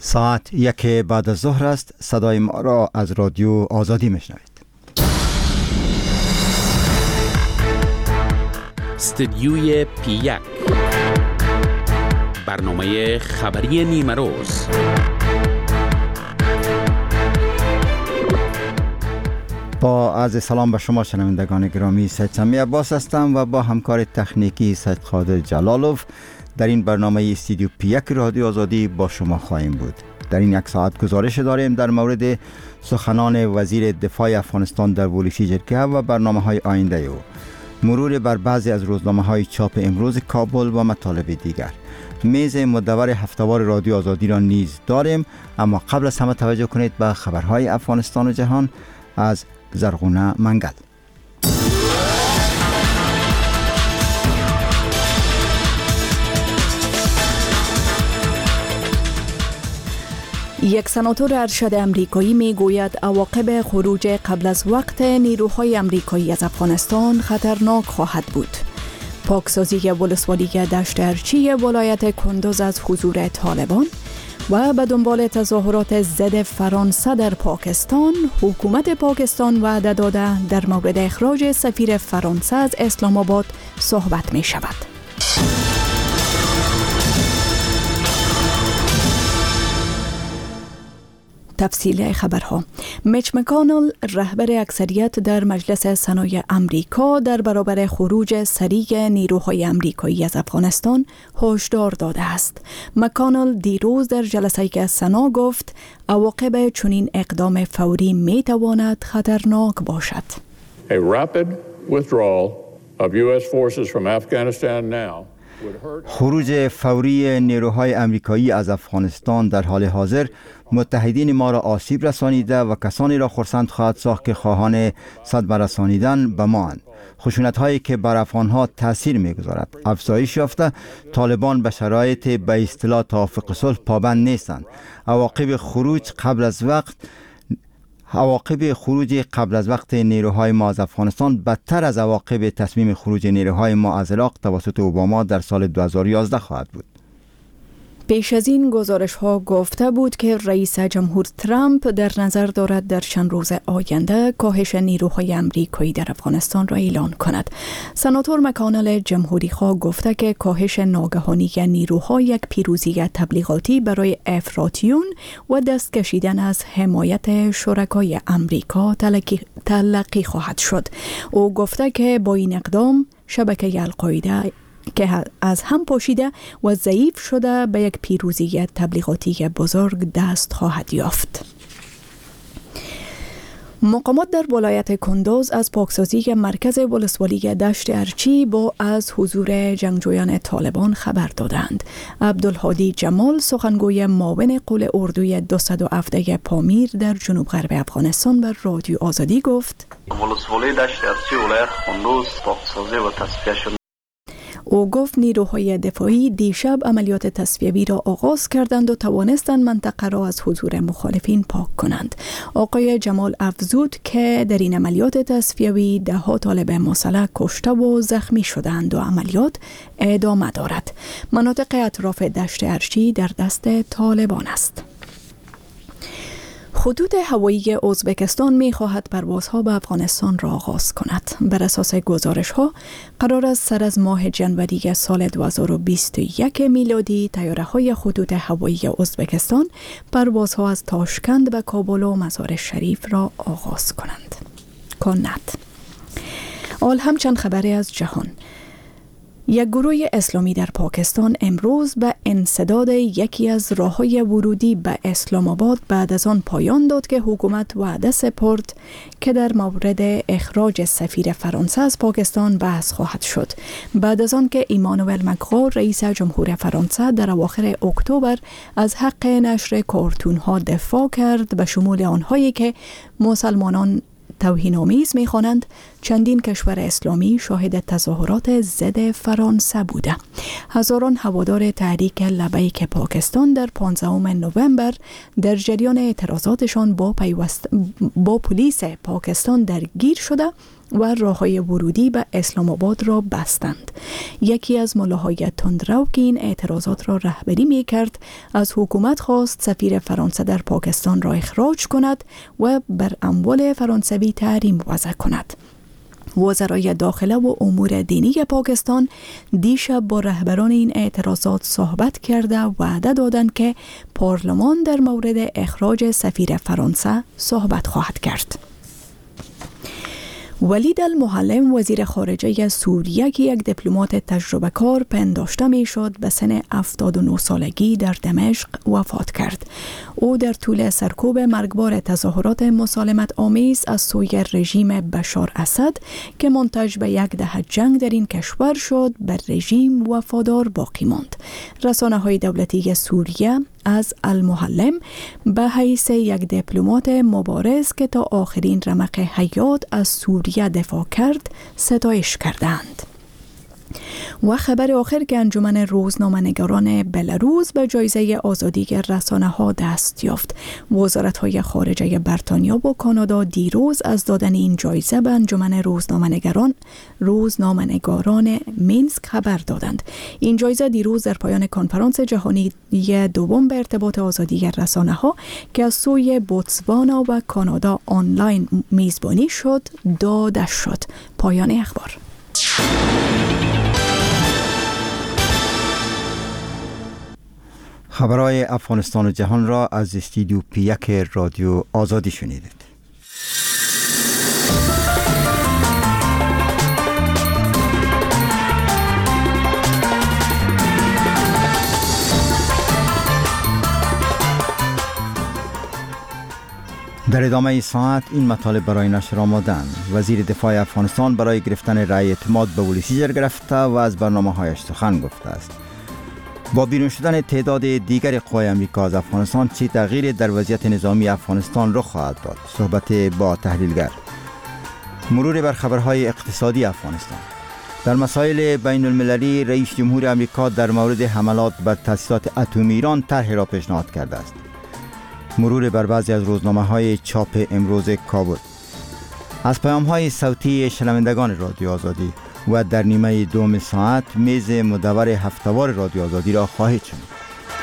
ساعت 1 بعد از ظهر است. صدای ما را از رادیو آزادی میشنوید. استدیوی پی 1 برنامه خبری نیمه روز. با عرض سلام به شما شنوندگان گرامی، سید سمی عباس هستم و با همکار تکنیکی سید قادر جلالوف در این برنامه استودیو پی 1 رادیو آزادی با شما خواهیم بود. در این یک ساعت گزارش داریم در مورد سخنان وزیر دفاع افغانستان در ولسی جرگه و برنامه‌های آینده او، مرور بر بعضی از روزنامه‌های چاپ امروز کابل و مطالب دیگر. میز مدور هفته‌وار رادیو آزادی را نیز داریم، اما قبل از همه توجه کنید به خبرهای افغانستان و جهان از زرغونه منگل. یک سناتور ارشد امریکایی می گوید عواقب خروج قبل از وقت نیروهای امریکایی از افغانستان خطرناک خواهد بود. پاکسازی ولسوالی دشت ارچی ولایت کندوز از حضور طالبان و به دنبال تظاهرات ضد فرانسه در پاکستان، حکومت پاکستان وعده داده در مورد اخراج سفیر فرانسه از اسلام آباد صحبت می شود. تفصیل خبرها. میچ مکانل، رهبر اکثریت در مجلس سنای امریکا، در برابر خروج سریع نیروهای امریکایی از افغانستان هشدار داده است. مکانل دیروز در جلسه سنا گفت عواقب چنین اقدام فوری می تواند خطرناک باشد. A rapid withdrawal of US forces from Afghanistan now. خروج فوری نیروهای امریکایی از افغانستان در حال حاضر متحدین ما را آسیب رسانیده و کسانی را خرسند خواهد ساخت که خواهان صدمه رسانیدن به ما اند. خشونت هایی که بر افغانها تاثیر میگذارد. افزایش یافته، طالبان به شرایط به اصطلاح توافق صلح پابند نیستند. عواقب خروج قبل از وقت نیروهای ما از افغانستان بدتر از عواقب تصمیم خروج نیروهای ما از عراق توسط اوباما در سال 2011 خواهد بود. پیش از این گزارش ها گفته بود که رئیس جمهور ترامپ در نظر دارد در چند روز آینده کاهش نیروهای امریکایی در افغانستان را اعلان کند. سناتور مکانل جمهوری خواه گفته که کاهش ناگهانی نیروها یک پیروزی تبلیغاتی برای افراطیون و دست کشیدن از حمایت شرکای امریکا تلقی خواهد شد. او گفته که با این اقدام شبکه القاعده که از هم پاشیده و ضعیف شده به یک پیروزی تبلیغاتی بزرگ دست خواهد یافت. مقامات در ولایت کندوز از پاکسازی مرکز ولسوالی دشت ارچی با از حضور جنگجویان طالبان خبر دادند. عبدالهادی جمال، سخنگوی معاون قول اردوی 217 پامیر در جنوب غرب افغانستان، بر رادیو آزادی گفت ولسوالی دشت ارچی ولایت کندوز پاکسازی و تصفیه شد. او گفت نیروهای دفاعی دیشب عملیات تصفیه‌ای را آغاز کردند و توانستند منطقه را از حضور مخالفین پاک کنند. آقای جمال افزود که در این عملیات تصفیه‌ای 10 طالب مسلح کشته و زخمی شدند و عملیات ادامه دارد. مناطق اطراف دشت ارچی در دست طالبان است. خطوط هوایی ازبکستان می خواهد پروازها به افغانستان را آغاز کند. بر اساس گزارش ها قرار است سر از ماه جنوری سال 2021 میلادی طیاره های خطوط هوایی ازبکستان پروازها از تاشکند به کابل و مزار شریف را آغاز کنند. حال همچند خبری از جهان. یک گروه اسلامی در پاکستان امروز به انسداد یکی از راه‌های ورودی به اسلام آباد بعد از آن پایان داد که حکومت وعده سپرد که در مورد اخراج سفیر فرانسه از پاکستان بحث خواهد شد. بعد از آن که ایمانوئل مکرون رئیس جمهور فرانسه در اواخر اکتبر از حق نشر کارتون‌ها دفاع کرد، به شمول آنهایی که مسلمانان توهین‌آمیز می‌خوانند، چندین کشور اسلامی شاهد تظاهرات ضد فرانسه بوده. هزاران هوادار تحریک لبیک پاکستان در 15 نوامبر در جریان اعتراضاتشان با پلیس پاکستان درگیر شده و راههای ورودی به اسلام آباد را بستند. یکی از ملاهای تندرو که این اعتراضات را رهبری می کرد از حکومت خواست سفیر فرانسه در پاکستان را اخراج کند و بر اموال فرانسوی تحریم وضع کند. وزرای داخله و امور دینی پاکستان دیشب با رهبران این اعتراضات صحبت کرده و وعده دادند که پارلمان در مورد اخراج سفیر فرانسه صحبت خواهد کرد. ولید المعلم وزیر خارجه سوریه که یک دیپلمات تجربه کار پنداشته می شد به سن 79 سالگی در دمشق وفات کرد. او در طول سرکوب مرگبار تظاهرات مسالمت آمیز از سوی رژیم بشار اسد که منتج به یک دهه جنگ در این کشور شد بر رژیم وفادار باقی ماند. رسانه های دولتی سوریه از المعلم به حیث یک دیپلمات مبارز که تا آخرین رمق حیات از سوریه دفاع کرد ستایش کردند. و خبر آخر که انجمن روزنامه‌نگاران بلاروس به جایزه آزادی رسانه ها دست یافت. وزارت های خارجه بریتانیا و کانادا دیروز از دادن این جایزه به انجمن روزنامه‌نگاران مینسک خبر دادند. این جایزه دیروز در پایان کنفرانس جهانی دوم به ارتباط آزادی رسانه ها که از سوی بوتسوانا و کانادا آنلاین میزبانی شد داده شد. پایان اخبار. خبرهای افغانستان و جهان را از استودیو پی1 رادیو آزادی شنیدید. در ادامه ساعت این مطالب برای نشر آماده‌اند. وزیر دفاع افغانستان برای گرفتن رأی اعتماد به ولسیجر گرفته و از برنامه‌هایش سخن گفته است. با بیرون شدن تعداد دیگر قوای امریکا از افغانستان چه تغییری در وضعیت نظامی افغانستان رخ خواهد داد؟ صحبت با تحلیلگر. مرور بر خبرهای اقتصادی افغانستان. در مسائل بین المللی رئیس جمهور امریکا در مورد حملات بر تأسیسات اتمی ایران طرحی را پیشنهاد کرده است. مرور بر بعضی از روزنامه‌های چاپ امروز کابل. از پیام‌های صوتی شنوندگان رادیو آزادی و در نیمه دوم ساعت میز مدور هفته‌وار رادیو آزادی را خواهید شنید.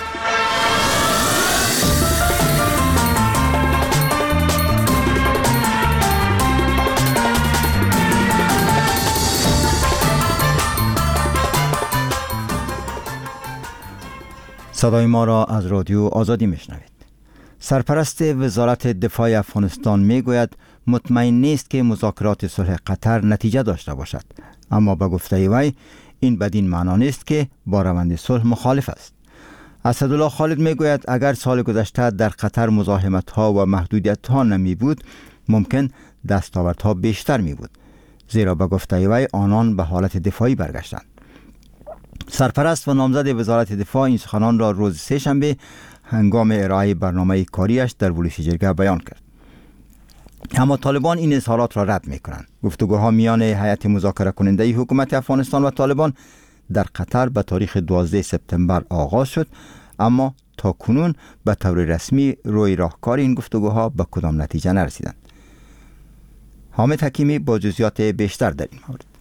صدای ما را از رادیو آزادی میشنوید. سرپرست وزارت دفاع افغانستان میگوید مطمئن نیست که مذاکرات صلح قطر نتیجه داشته باشد، اما به گفته وی این بدین معنا نیست که با روند صلح مخالف است. اسدالله خالد میگوید اگر سال گذشته در قطر مزاحمت‌ها و محدودیت‌ها نمی بود ممکن دستاوردها بیشتر می بود، زیرا به گفته وی آنان به حالت دفاعی برگشتند. سرپرست و نامزد وزارت دفاع این سخنان را روز سه‌شنبه هنگام ارائه برنامه کاریش در ولسیجرگه بیان کرد. اما طالبان این اظهارات را رد می‌کنند. گفتگوها میان هیئت مذاکره کننده حکومت افغانستان و طالبان در قطر به تاریخ 12 سپتامبر آغاز شد، اما تا کنون به طور رسمی روی راهکار این گفتگوها به کدام نتیجه نرسیدند. حامد حکیمی با جزئیات بیشتر در این مورد.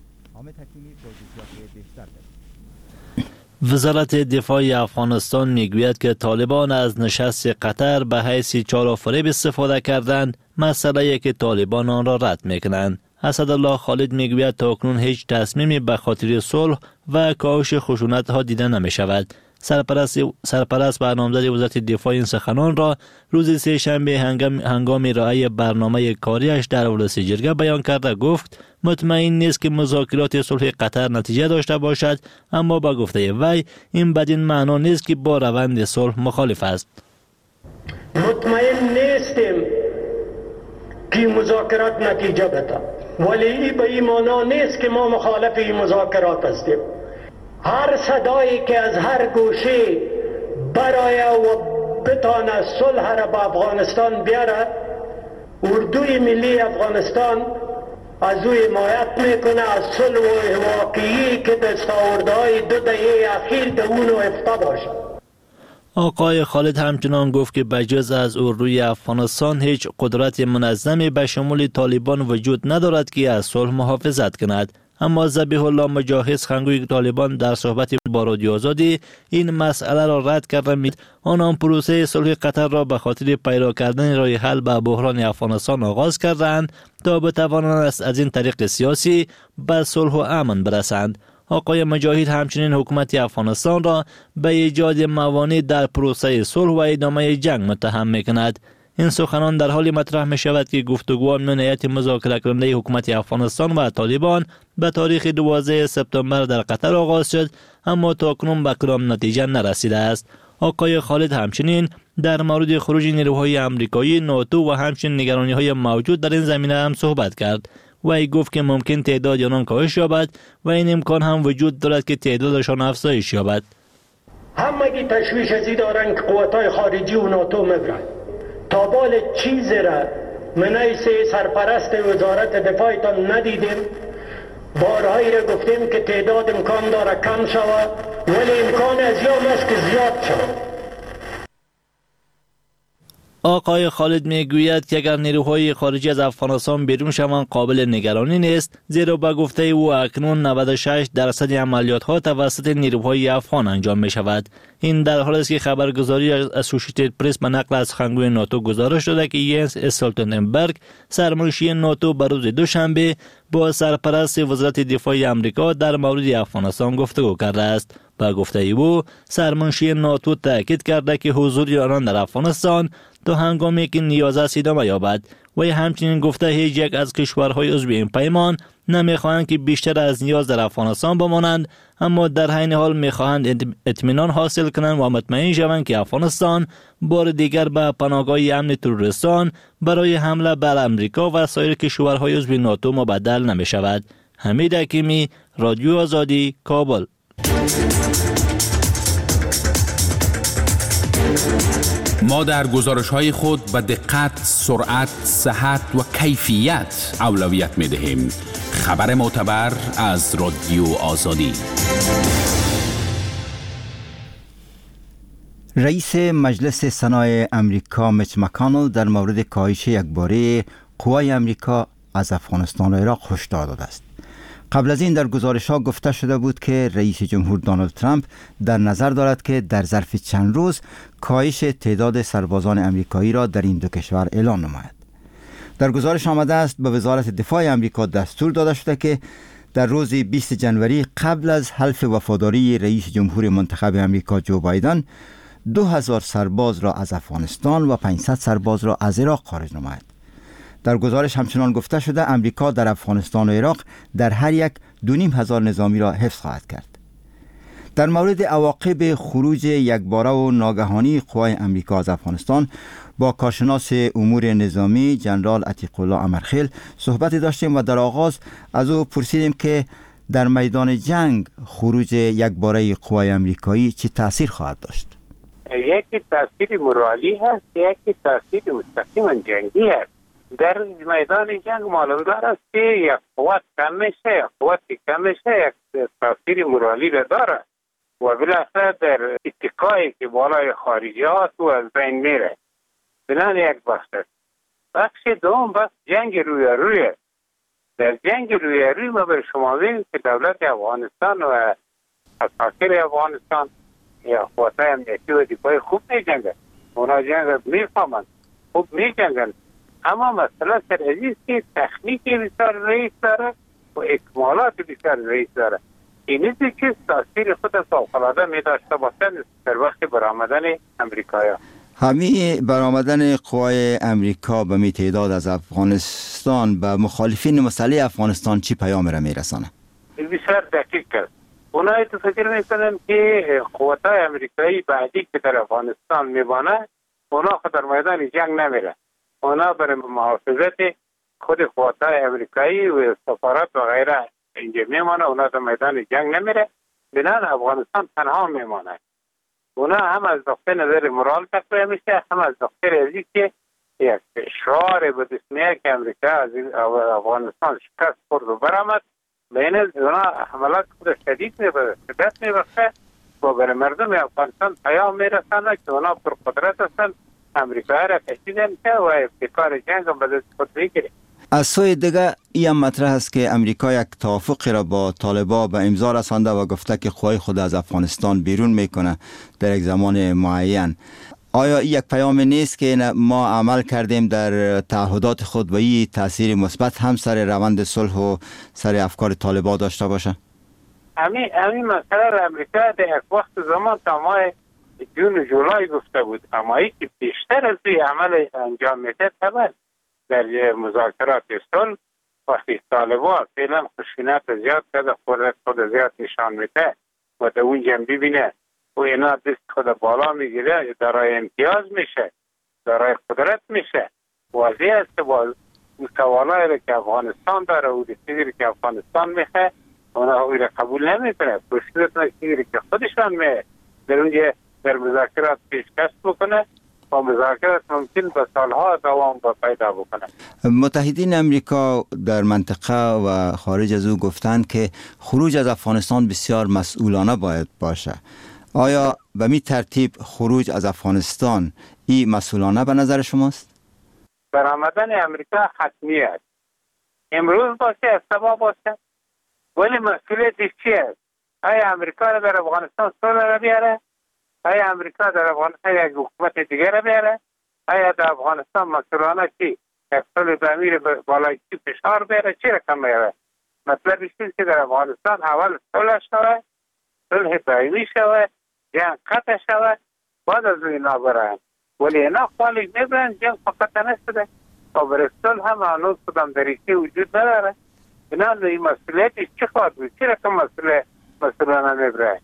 وزارت دفاع افغانستان میگوید که طالبان از نشست قطر به حیث چال و فریب استفاده کردند، مسئله که طالبان آن را رد میکنند. اسدالله خالد میگوید تا اکنون هیچ تصمیمی به خاطر صلح و کاهش خشونت ها دیده نمی شود. سرپرست و نامزد وزارت دفاع این سخنان را روز سه‌شنبه هنگام ارائه برنامه کاریش در ولسیجرگه بیان کرده گفت مطمئن نیست که مذاکرات صلح قطر نتیجه داشته باشد، اما با گفته وی این بدین معنا نیست که با روند صلح مخالف است. مطمئن نیستیم که مذاکرات نتیجه بده، ولی این به این معنا نیست که ما مخالف این مذاکرات هستیم. هر صدایی که از هر گوشه برای و بتانه صلح را به افغانستان بیاره، اردوی ملی افغانستان از او حمایت میکنه، از صلح و واقعی که دستاوردهای 2 دهه اخیر در اونو افته باشه. آقای خالد همچنان گفت که بجز از روی افغانستان هیچ قدرت منظمی به شمول طالبان وجود ندارد که از صلح محافظت کند. اما ذبیح الله مجاهد سخنگوی طالبان در صحبت با رادیو آزادی این مسئله را رد کرده. آنان پروسه صلح قطر را به خاطر پیدا کردن راه حل به بحران افغانستان آغاز کردند تا بتوانند از این طریق سیاسی به صلح و امن برسند. آقای مجاهد همچنین حکومت افغانستان را به ایجاد موانع در پروسه صلح و ادامه جنگ متهم می‌کند. این سخنان در حالی مطرح می شود که گفتگوها میان هیئت مذاکره کننده حکومت افغانستان و طالبان به تاریخ 12 سپتامبر در قطر آغاز شد، اما تاکنون به کدام نتیجه نرسیده است. آقای خالد همچنین در مورد خروج نیروهای آمریکایی، ناتو و همچنین نگرانی‌های موجود در این زمینه هم صحبت کرد. وی گفت که ممکن تعداد آنان کاهش یابد و این امکان هم وجود دارد که تعدادشان افزایش یابد. همگی تشویش ازی دارن که قوت‌های خارجی و ناتو میبرن. تا بال چیز را منیس سرپرست وزارت دفاعتان ندیدیم. بارهایی را گفتیم که تعداد امکان داره کم شود، ولی امکان از یام است که زیاد شود. آقای خالد میگوید که اگر نیروهای خارجی از افغانستان بیرون شوند قابل نگرانی نیست، زیرا به گفته او اکنون 96% عملیات ها توسط نیروهای افغان انجام می شود. این در حالی است که خبرگزاری اسوسییتد پرس به نقل از سخنگوی ناتو گزارش داده که ینس استولتنبرگ سرمنشی ناتو به روز دوشنبه با سرپرست وزارت دفاع آمریکا در مورد افغانستان گفتگو کرده است. با گفته او سرمنشی ناتو تاکید کرده که حضور آنان در افغانستان تا هنگامی که نیاز است ادامه یابد. و همچنین گفته هیچ یک از کشورهای عضو این پیمان نمیخواهند که بیشتر از نیاز در افغانستان بمانند، اما در عین حال میخواهند اطمینان حاصل کنند و مطمئن شوند که افغانستان بار دیگر به پناهگاه امن تروریستان برای حمله بر امریکا و سایر کشورهای عضو ناتو مبدل نمی شود. حمید حکیمی، رادیو آزادی، کابل. ما در گزارش‌های خود به دقت، سرعت، صحت و کیفیت اولویت می‌دهیم. خبر معتبر از رادیو آزادی. رئیس مجلس سنای امریکا میچ مکانل در مورد کاهش یکباره قوای امریکا از افغانستان و عراق هشدار داده است. قبل از این در گزارش‌ها گفته شده بود که رئیس جمهور دونالد ترامپ در نظر دارد که در ظرف چند روز کاهش تعداد سربازان امریکایی را در این دو کشور اعلان نماید. در گزارش آمده است به وزارت دفاع امریکا دستور داده شده که در روز 20 جنوری قبل از حلف وفاداری رئیس جمهور منتخب امریکا جو بایدن 2000 سرباز را از افغانستان و 500 سرباز را از عراق خارج نماید. در گزارش همچنان گفته شده امریکا در افغانستان و عراق در هر یک 2500 نظامی را حفظ خواهد کرد. در مورد عواقب خروج یکباره و ناگهانی قوای امریکا از افغانستان با کارشناس امور نظامی جنرال عتیق الله امرخیل صحبتی داشتیم و در آغاز از او پرسیدیم که در میدان جنگ خروج یکباره قوای امریکایی چه تأثیر خواهد داشت. یکی تأثیر مورالی هست، یکی تأثیر مستقیما جنگی هست. در میدان جنگ معلوم است که یک قوت کم میشه، یک قوت کم میشه، یک تأثیر مورالی داره و بالاخره در اتکایی که بالای خارجی هست و از بین میره. بنان یک بخش است. بخش دوم بخش جنگ روی در جنگ روی ما به شما بگیم که دولت افغانستان و اساکر افغانستان یا قوات امنیتی و دفاعی خوب میجنگن، اونا جنگ میفهمند، خوب میجنگن، اما مسئله سر عزیز که تکنیکی بسیار رئیس داره و اکمالات بسیار رئیس داره. این نیست که تاثیر خود فوق‌العاده می داشته باشند در وقت برآمدن امریکایی. همین برآمدن قوای امریکا به می تعداد از افغانستان به مخالفین مسئله افغانستان چی پیام را می رسانه؟ بسیار دقیق است. اونایی تو فکر میکنن که قوت‌های امریکایی بعدی که در افغانستان میبانه اونا خود در میدان جنگ نمیره. اونا برای محافظت خود قوت‌های امریکایی و سفارت و غیره اینجا میمانه، اونا در میدان جنگ نمیره، بنان افغانستان تنها میمانه. اونا هم از نقطه نظر مورال تقویه میشه، هم از نقطه ریاضی که یک شعار به دسمیه که امریکا از افغانستان شکست خورد و برآمد، بین اونا حملات خود شدید میبخشه و برای مردم افغانستان پیام میرسانه که اونا پر قدرت هستند، امریکایی را کشیدن که و ابتکار جنگ هم به دست خود بگیره. از سوی دیگه این مطرح است که امریکا یک توافقی را با طالبان به امضا رسانده و گفته که قوای خود از افغانستان بیرون میکنه در یک زمان معین. آیا این یک پیام نیست که ما عمل کردیم در تعهدات خود و این تاثیر مثبت هم سر روند صلح و سر افکار طالبان داشته باشه؟ همین مسئله را امریکا در یک وقت زمان تا ماه جون و جولای گفته بود، اما ای که بیشتر از این عمل انجام میده طبعا در مذاکرات صلح وقتی طالبان فعلا خشونت زیاد کرده خود زیاد نشان میده و در اون جنبی بینه و اینا دست خود بالا میگیره، دارای امتیاز میشه، دارای قدرت میشه. واضح است که با سوالایی را که افغانستان داره و چیزی که افغانستان میخواه اونا او را قبول نمیکنه، پشتیت نشیدی که خودشان در اونجا در مذاکرات پیشکش بکنه و مذاکرات ممکن به سالها دوام پیدا بکنه. متحدین امریکا در منطقه و خارج از او گفتند که خروج از افغانستان بسیار مسئولانه باید باشه. آیا به می ترتیب خروج از افغانستان این مسئولانه به نظر شماست؟ برآمدن امریکا حتمی است. امروز باشه، سبا باشه، ولی مسئولیتش چی است؟ آیا امریکا را در افغانستان صلح را بیاره؟ آیا امریکا در افغانستان یک حکومت دیگر را بیاره؟ آیا در افغانستان مسئولانه چی؟ یک صلح تعمیر بالای چی فشار بیاره؟ چی رقم بیاره؟ مطلب است که در افغانستان اول صلح شود، صلح دائمی شود، جنگ قطع شود، بعد از اینا برن. ولی اینا خالی نبرن، جنگ فقط نشده و برای صلح هم هنوز کدام دریچه وجود نداره. اینا این مسئولیتش چی خواهد بود؟ چی رقم مسئولانه نبره؟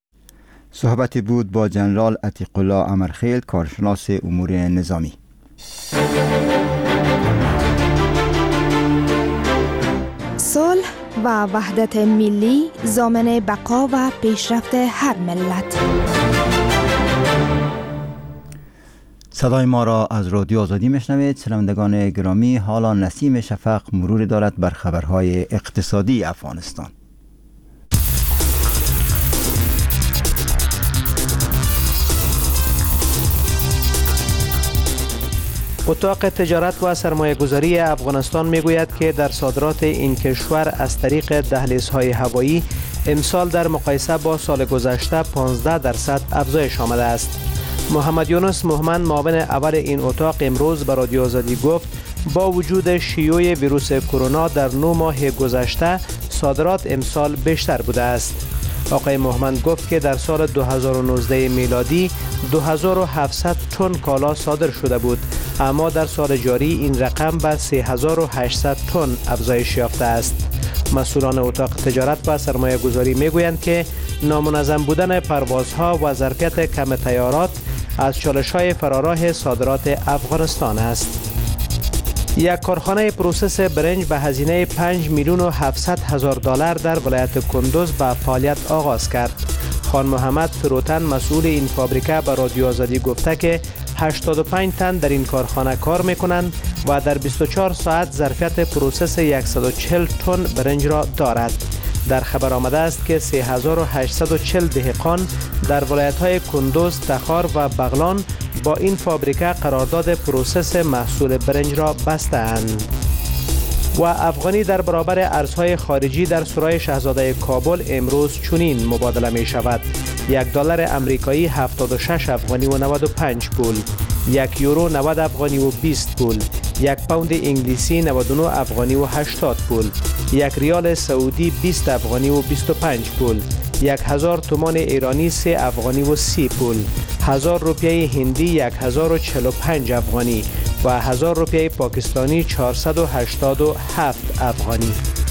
صحبتی بود با جنرال عتیق الله امرخیل، کارشناس امور نظامی. صلح و وحدت ملی ضامن بقا و پیشرفت هر ملت. صدای ما را از رادیو آزادی میشنوید. شنوندگان گرامی، حالا نسیم شفق مروری دارد بر خبرهای اقتصادی افغانستان. اتاق تجارت و سرمایه گذاری افغانستان میگوید که در صادرات این کشور از طریق دهلیزهای هوایی امسال در مقایسه با سال گذشته 15% افزایش آمده است. محمد یونس مهمن معاون اول این اتاق امروز به رادیو آزادی گفت با وجود شیوع ویروس کرونا در 9 ماه گذشته صادرات امسال بیشتر بوده است. آقای مهمن گفت که در سال 2019 میلادی 2700 تن کالا صادر شده بود، اما در سال جاری این رقم به 3800 تن افزایش یافته است. مسئولان اتاق تجارت و سرمایه گذاری می گویند که نامنظم بودن پروازها و ظرفیت کم طیارات از چالش‌های فراراه صادرات افغانستان است. یک کارخانه پروسس برنج به هزینه 5 میلیون و 700 هزار دلار در ولایت کندوز به فعالیت آغاز کرد. خان محمد فروتن مسئول این فابریکه به رادیو آزادی گفته که 85 تن در این کارخانه کار میکنند و در 24 ساعت ظرفیت پروسس 140 تن برنج را دارد. در خبر آمده است که 3840 دهقان در ولایت‌های کندوز، تخار و بغلان با این فابریکه قرارداد پروسس محصول برنج را بسته‌اند. و افغانی در برابر ارزهای خارجی در سرای شاهزاده کابل امروز چنین مبادله می شود: $1 امریکایی 76 افغانی و 95 پول، 1 یورو 90 افغانی و 20 پول، 1 پوند انگلیسی 99 افغانی و 80 پول، 1 ریال سعودی 20 افغانی و 25 پول، 1000 تومان ایرانی 3 افغانی و 30 پول، 1000 روپیه هندی 1045 افغانی و 1000 روپیه پاکستانی 487 افغانی.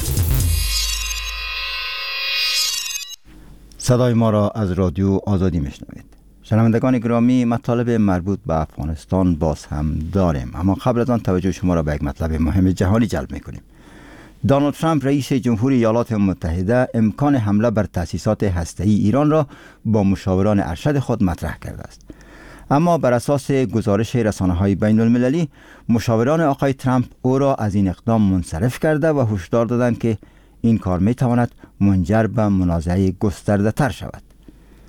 صدای ما را از رادیو آزادی میشنوید. شنوندگان گرامی، مطالب مربوط به افغانستان باز هم داریم، اما قبل از آن توجه شما را به یک مطلب مهم جهانی جلب میکنیم. دونالد ترامپ رئیس جمهوری ایالات متحده امکان حمله بر تأسیسات هسته‌ای ایران را با مشاوران ارشد خود مطرح کرده است. اما بر اساس گزارش رسانه‌های بین المللی، مشاوران آقای ترامپ او را از این اقدام منصرف کرده و هشدار دادند که این کار می‌تواند منجر به منازعه گسترده‌تر شود.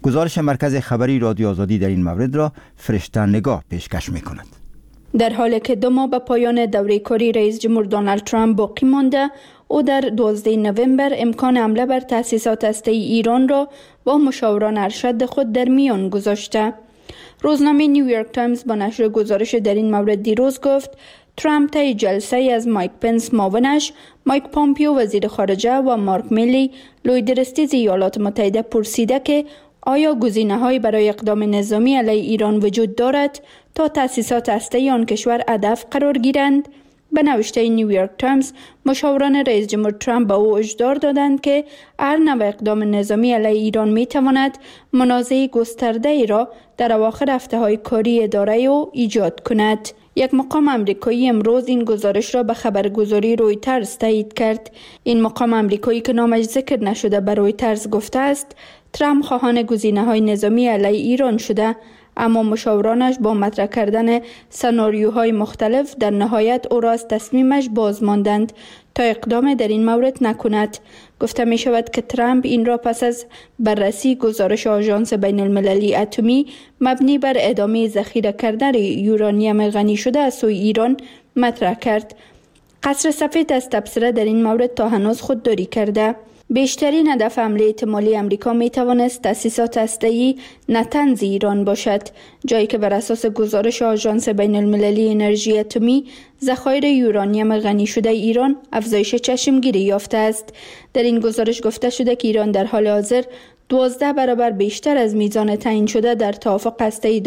گزارش مرکز خبری رادیو آزادی در این مورد را فرشته نگاه پیشکش می‌کند. در حالی که 2 ماه به پایان دوره کاری رئیس جمهور دونالد ترامپ باقی مانده، او در 12 نوامبر امکان حمله بر تأسیسات هسته‌ای ایران را با مشاوران ارشد خود در میان گذاشته. روزنامه نیویورک تایمز با نشر گزارش در این مورد دیروز گفت ترامپ طی جلسه از مایک پنس معاونش، مایک پامپیو وزیر خارجه و مارک میلی لویدرستیز ایالات متحده پرسیده که آیا گزینه‌هایی برای اقدام نظامی علیه ایران وجود دارد تا تأسیسات هسته‌ای آن کشور هدف قرار گیرند؟ به نوشته نیویورک تایمز، مشاوران رئیس جمهور ترامپ به او هشدار دادند که هر نوع اقدام نظامی علیه ایران می‌تواند منازعه گسترده‌ای را در اواخر هفته‌های کاری اداره او ایجاد کند. یک مقام امریکایی امروز این گزارش را به خبرگزاری رویترز تایید کرد. این مقام امریکایی که نامش ذکر نشده به رویترز گفته است ترامپ خواهان گزینه‌های نظامی علیه ایران شده، اما مشاورانش با مطرح کردن سناریوهای مختلف در نهایت او را از تصمیمش باز ماندند تا اقدام در این مورد نکند. گفته می شود که ترامپ این را پس از بررسی گزارش آژانس بین المللی اتمی مبنی بر ادامه ذخیره کردن یورانیم غنی شده از سوی ایران مطرح کرد. قصر سفید از تبصره در این مورد تا هنوز خودداری کرده. بیشترین هدف حمله احتمالی امریکا می توانست تأسیسات هسته‌ای نتنز ایران باشد، جایی که بر اساس گزارش آژانس بین المللی انرژی اتمی ذخایر یورانیم غنی شده ایران افزایش چشمگیری یافته است. در این گزارش گفته شده که ایران در حال حاضر 12 برابر بیشتر از میزان تعیین شده در توافق هسته‌ای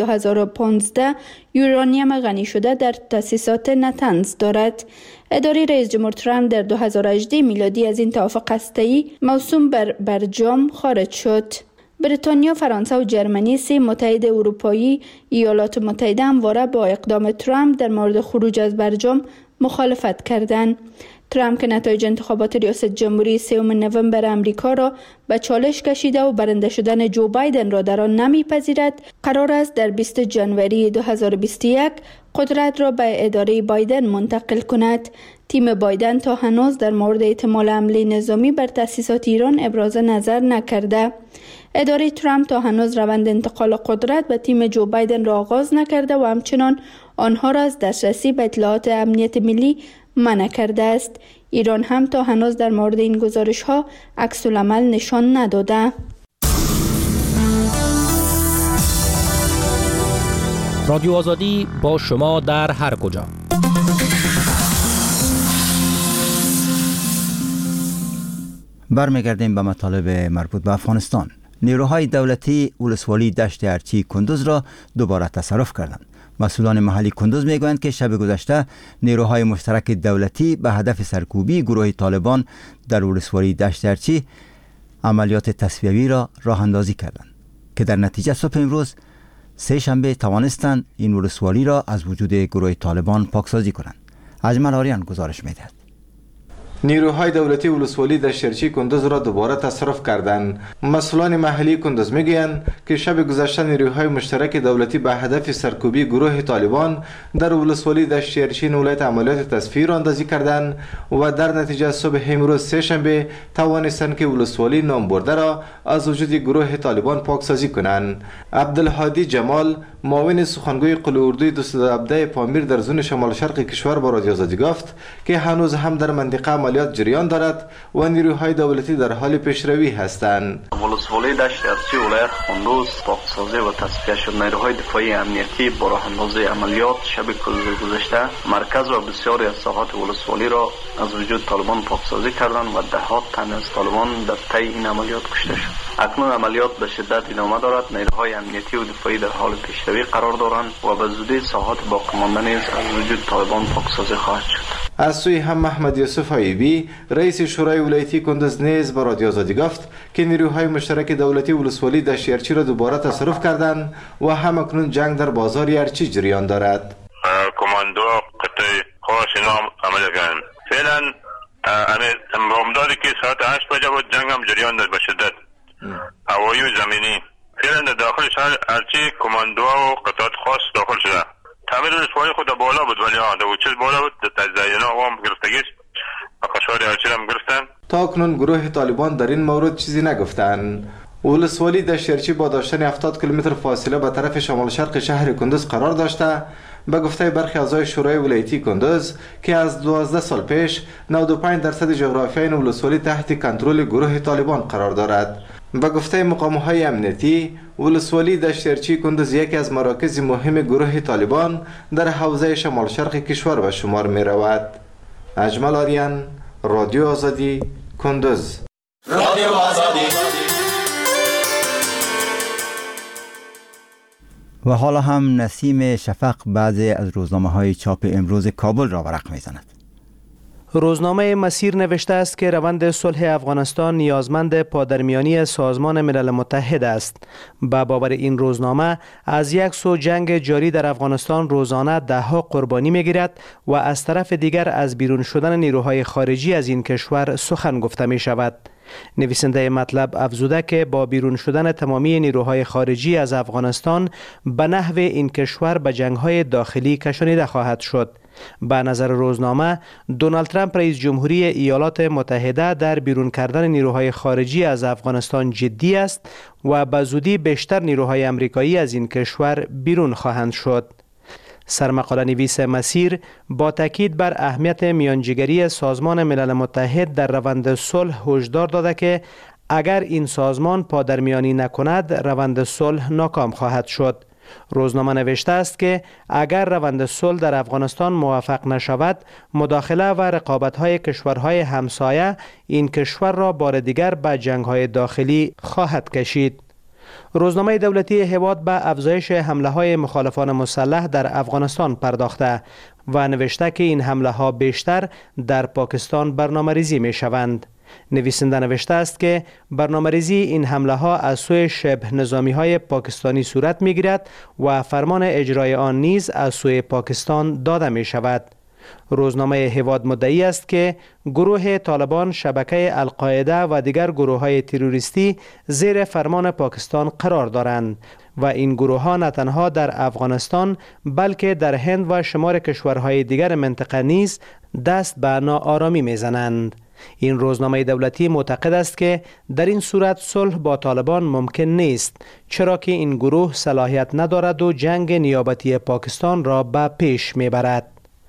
2015 یورانیم غنی شده در تأسیسات نتنز دارد. اداره رئیس جمهور ترامپ در 2018 میلادی از این توافق هسته‌ای موسوم بر برجام خارج شد. بریتانیا، فرانسه و جرمنی، 3 متحد اروپایی، ایالات متحده همواره با اقدام ترامپ در مورد خروج از برجام مخالفت کردند. ترامپ که نتایج انتخابات ریاست جمهوری 3 نوامبر امریکا را به چالش کشیده و برنده شدن جو بایدن را در آن نمیپذیرد، قرار است در 20 جنوری 2021 قدرت را به اداره بایدن منتقل کند. تیم بایدن تا هنوز در مورد احتمال حمله نظامی بر تأسیسات ایران ابراز نظر نکرده. اداره ترامپ تا هنوز روند انتقال قدرت به تیم جو بایدن را آغاز نکرده و همچنان آنها را از دسترسی به اطلاعات امنیت ملی منع کرده است. ایران هم تا هنوز در مورد این گزارش ها عکس العمل نشان نداده. رادیو آزادی با شما در هر کجا. برمیگردیم به مطالب مربوط به افغانستان. نیروهای دولتی ولسوالی دشت ارچی کندوز را دوباره تصرف کردند. مسئولان محلی کندوز میگویند که شب گذشته نیروهای مشترک دولتی به هدف سرکوبی گروه طالبان در ولسوالی دشت ارچی عملیات تصفیوی را راه اندازی کردند که در نتیجه صبح امروز سه شنبه توانستند این ولسوالی را از وجود گروه طالبان پاکسازی کنند. اجمل آریان گزارش میدهد. نیروهای دولتی ولسوالی دشت ارچی کندوز را دوباره تصرف کردند. مسئولان محلی کندوز میگویند که شب گذشته نیروهای مشترک دولتی به هدف سرکوبی گروه طالبان در ولسوالی دشت ارچی ولایت عملیات تصفیه را اندازی کردند و در نتیجه صبح امروز سه شنبه توانستند که ولسوالی نام برده را از وجود گروه طالبان پاکسازی کنند. عبدالهادی جمال، معاون سخنگوی قلعه اردوی 217 پامیر در زون شمال شرق کشور با رادیو آزادی گفت که هنوز هم در منطقه عملیات جریان دارد و نیروهای دولتی در حال پیشروی هستند. ولسوالی دشت ارچی ولایت کندوز پاکسازی و تصفیه شد. نیروهای دفاعی امنیتی با راه اندازی عملیات شب گذشته مرکز و بسیاری از ساحات ولسوالی را از وجود طالبان پاکسازی کردند و دهات تن از طالبان در طی این عملیات کشته شد. اکنون عملیات به شدت ادامه دارد. نیروهای امنیتی و دفاعی در حال پیشروی قرار دارند و به زودی ساحات باقی مانده نیز از وجود طالبان پاکسازی خواهد شد. از سوی هم محمد یوسف ایبی، رئیس شورای ولایتی کندوز نیز با رادیو آزادی گفت که نیروهای مشترک دولتی ولسوالی دشت ارچی را دوباره تصرف کردند و هم اکنون جنگ در بازار ارچی جریان دارد. کماندو قطعه خاص نام عمل کردند. فعلا امدادی که ساعت 8 بجه بود جنگ هم جریان دارد به شدت هوایی و زمینی. فعلا در داخل شهر ارچی کماندو و قطعات خاص داخل شده. تعمیر ولسوالی خود بالا بود ولی در وچل بالا بود در تزیینا عوام گرفتگیش و قشار ارچی هم گرفتن. تا اکنون گروه طالبان در این مورد چیزی نگفتند. ولسوالی دشترچی با داشتن 70 کیلومتر فاصله به طرف شمال شرق شهر کندوز قرار داشته، به گفته برخی اعضای شورای ولایتی کندوز که از 12 سال پیش 95% جغرافیای این ولسوالی تحت کنترل گروه طالبان قرار دارد. به گفته مقام‌های امنیتی، ولسوالی دشترچی کندوز یکی از مراکز مهم گروه طالبان در حوزه شمال شرق کشور به شمار می رود. اجمل آریان، رادیو آزادی، کندوز. رادیو آزادی. و حالا هم نسیم شفق بعضی از روزنامه‌های چاپ امروز کابل را ورق می‌زند. روزنامه مسیر نوشته است که روند صلح افغانستان نیازمند پادرمیانی سازمان ملل متحد است. به باور این روزنامه، از یک سو جنگ جاری در افغانستان روزانه ده‌ها قربانی می‌گیرد و از طرف دیگر از بیرون شدن نیروهای خارجی از این کشور سخن گفته می‌شود. نویسنده مطلب افزوده که با بیرون شدن تمامی نیروهای خارجی از افغانستان به نحو این کشور به جنگ‌های داخلی کشانیده خواهد شد. به نظر روزنامه، دونالد ترامپ رئیس جمهوری ایالات متحده در بیرون کردن نیروهای خارجی از افغانستان جدی است و به زودی بیشتر نیروهای امریکایی از این کشور بیرون خواهند شد. سرمقاله نویس مسیر با تاکید بر اهمیت میانجیگری سازمان ملل متحد در روند صلح هشدار داده که اگر این سازمان پادرمیانی نکند روند صلح ناکام خواهد شد. روزنامه نوشته است که اگر روند صلح در افغانستان موفق نشود، مداخله و رقابت‌های کشورهای همسایه این کشور را بار دیگر به جنگ‌های داخلی خواهد کشید. روزنامه دولتی هواد به افزایش حمله‌های مخالفان مسلح در افغانستان پرداخته و نوشته که این حمله‌ها بیشتر در پاکستان برنامه‌ریزی می‌شوند. نویسنده نوشته است که برنامه‌ریزی این حمله‌ها از سوی شبه نظامی‌های پاکستانی صورت می‌گیرد و فرمان اجرای آن نیز از سوی پاکستان داده می‌شود. روزنامه هواد مدعی است که گروه طالبان، شبکه القاعده و دیگر گروه‌های تروریستی زیر فرمان پاکستان قرار دارند و این گروه‌ها نه تنها در افغانستان بلکه در هند و شمار کشورهای دیگر منطقه نیز دست به ناآرامی می‌زنند. این روزنامه دولتی معتقد است که در این صورت صلح با طالبان ممکن نیست، چرا که این گروه صلاحیت ندارد و جنگ نیابتی پاکستان را به پیش میبرد.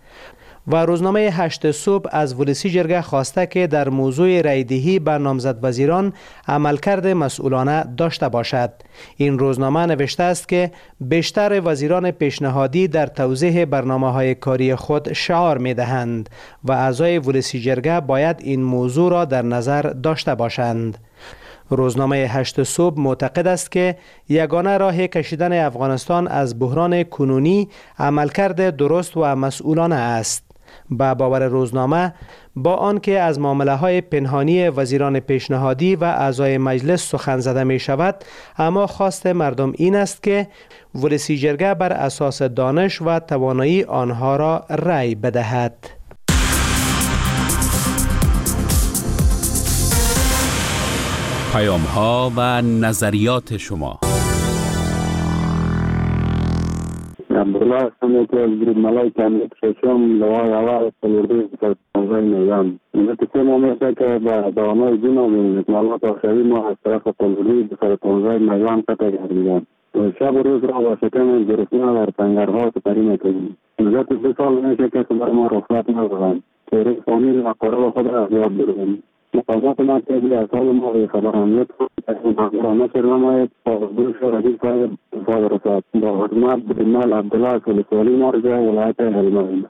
و روزنامه 8 صبح از ولسی جرگه خواسته که در موضوع رایدهی به نامزد وزیران عملکرد مسئولانه داشته باشد. این روزنامه نوشته است که بیشتر وزیران پیشنهادی در توضیح برنامه‌های کاری خود شعار می‌دهند و اعضای ولسی جرگه باید این موضوع را در نظر داشته باشند. روزنامه 8 صبح معتقد است که یگانه راه کشیدن افغانستان از بحران کنونی عملکرد درست و مسئولانه است. با باور روزنامه، با آنکه از معامله‌های پنهانی وزیران پیشنهادی و اعضای مجلس سخن زده می شود، اما خواست مردم این است که ولسی جرگه بر اساس دانش و توانایی آنها را رأی بدهد. پیام‌ها و نظریات شما. عبدالله هستم که از گروه ملای کامیت ششم لوای اول سلوردی فرسانزای میدان. اینجا که ما میشه که به دوانای جون آمینید معلومات آخری ما از طرف سلوردی فرسانزای میدان قطع کردیم. شب و روز را با شکم گرفتن در تنگرها سپری میکنیم. اینجا 2 سال میشه که برای ما رخصت ندارن. تاریخ فامیل و قرار خود را از یاد بردیم. مقامات مرکزی از حال ما به خبرانیت مقامات نماید پاسدار شورای صاحب رساد با حکومت بنال عبدالله سلسوالی مرجع ولایت هلمند.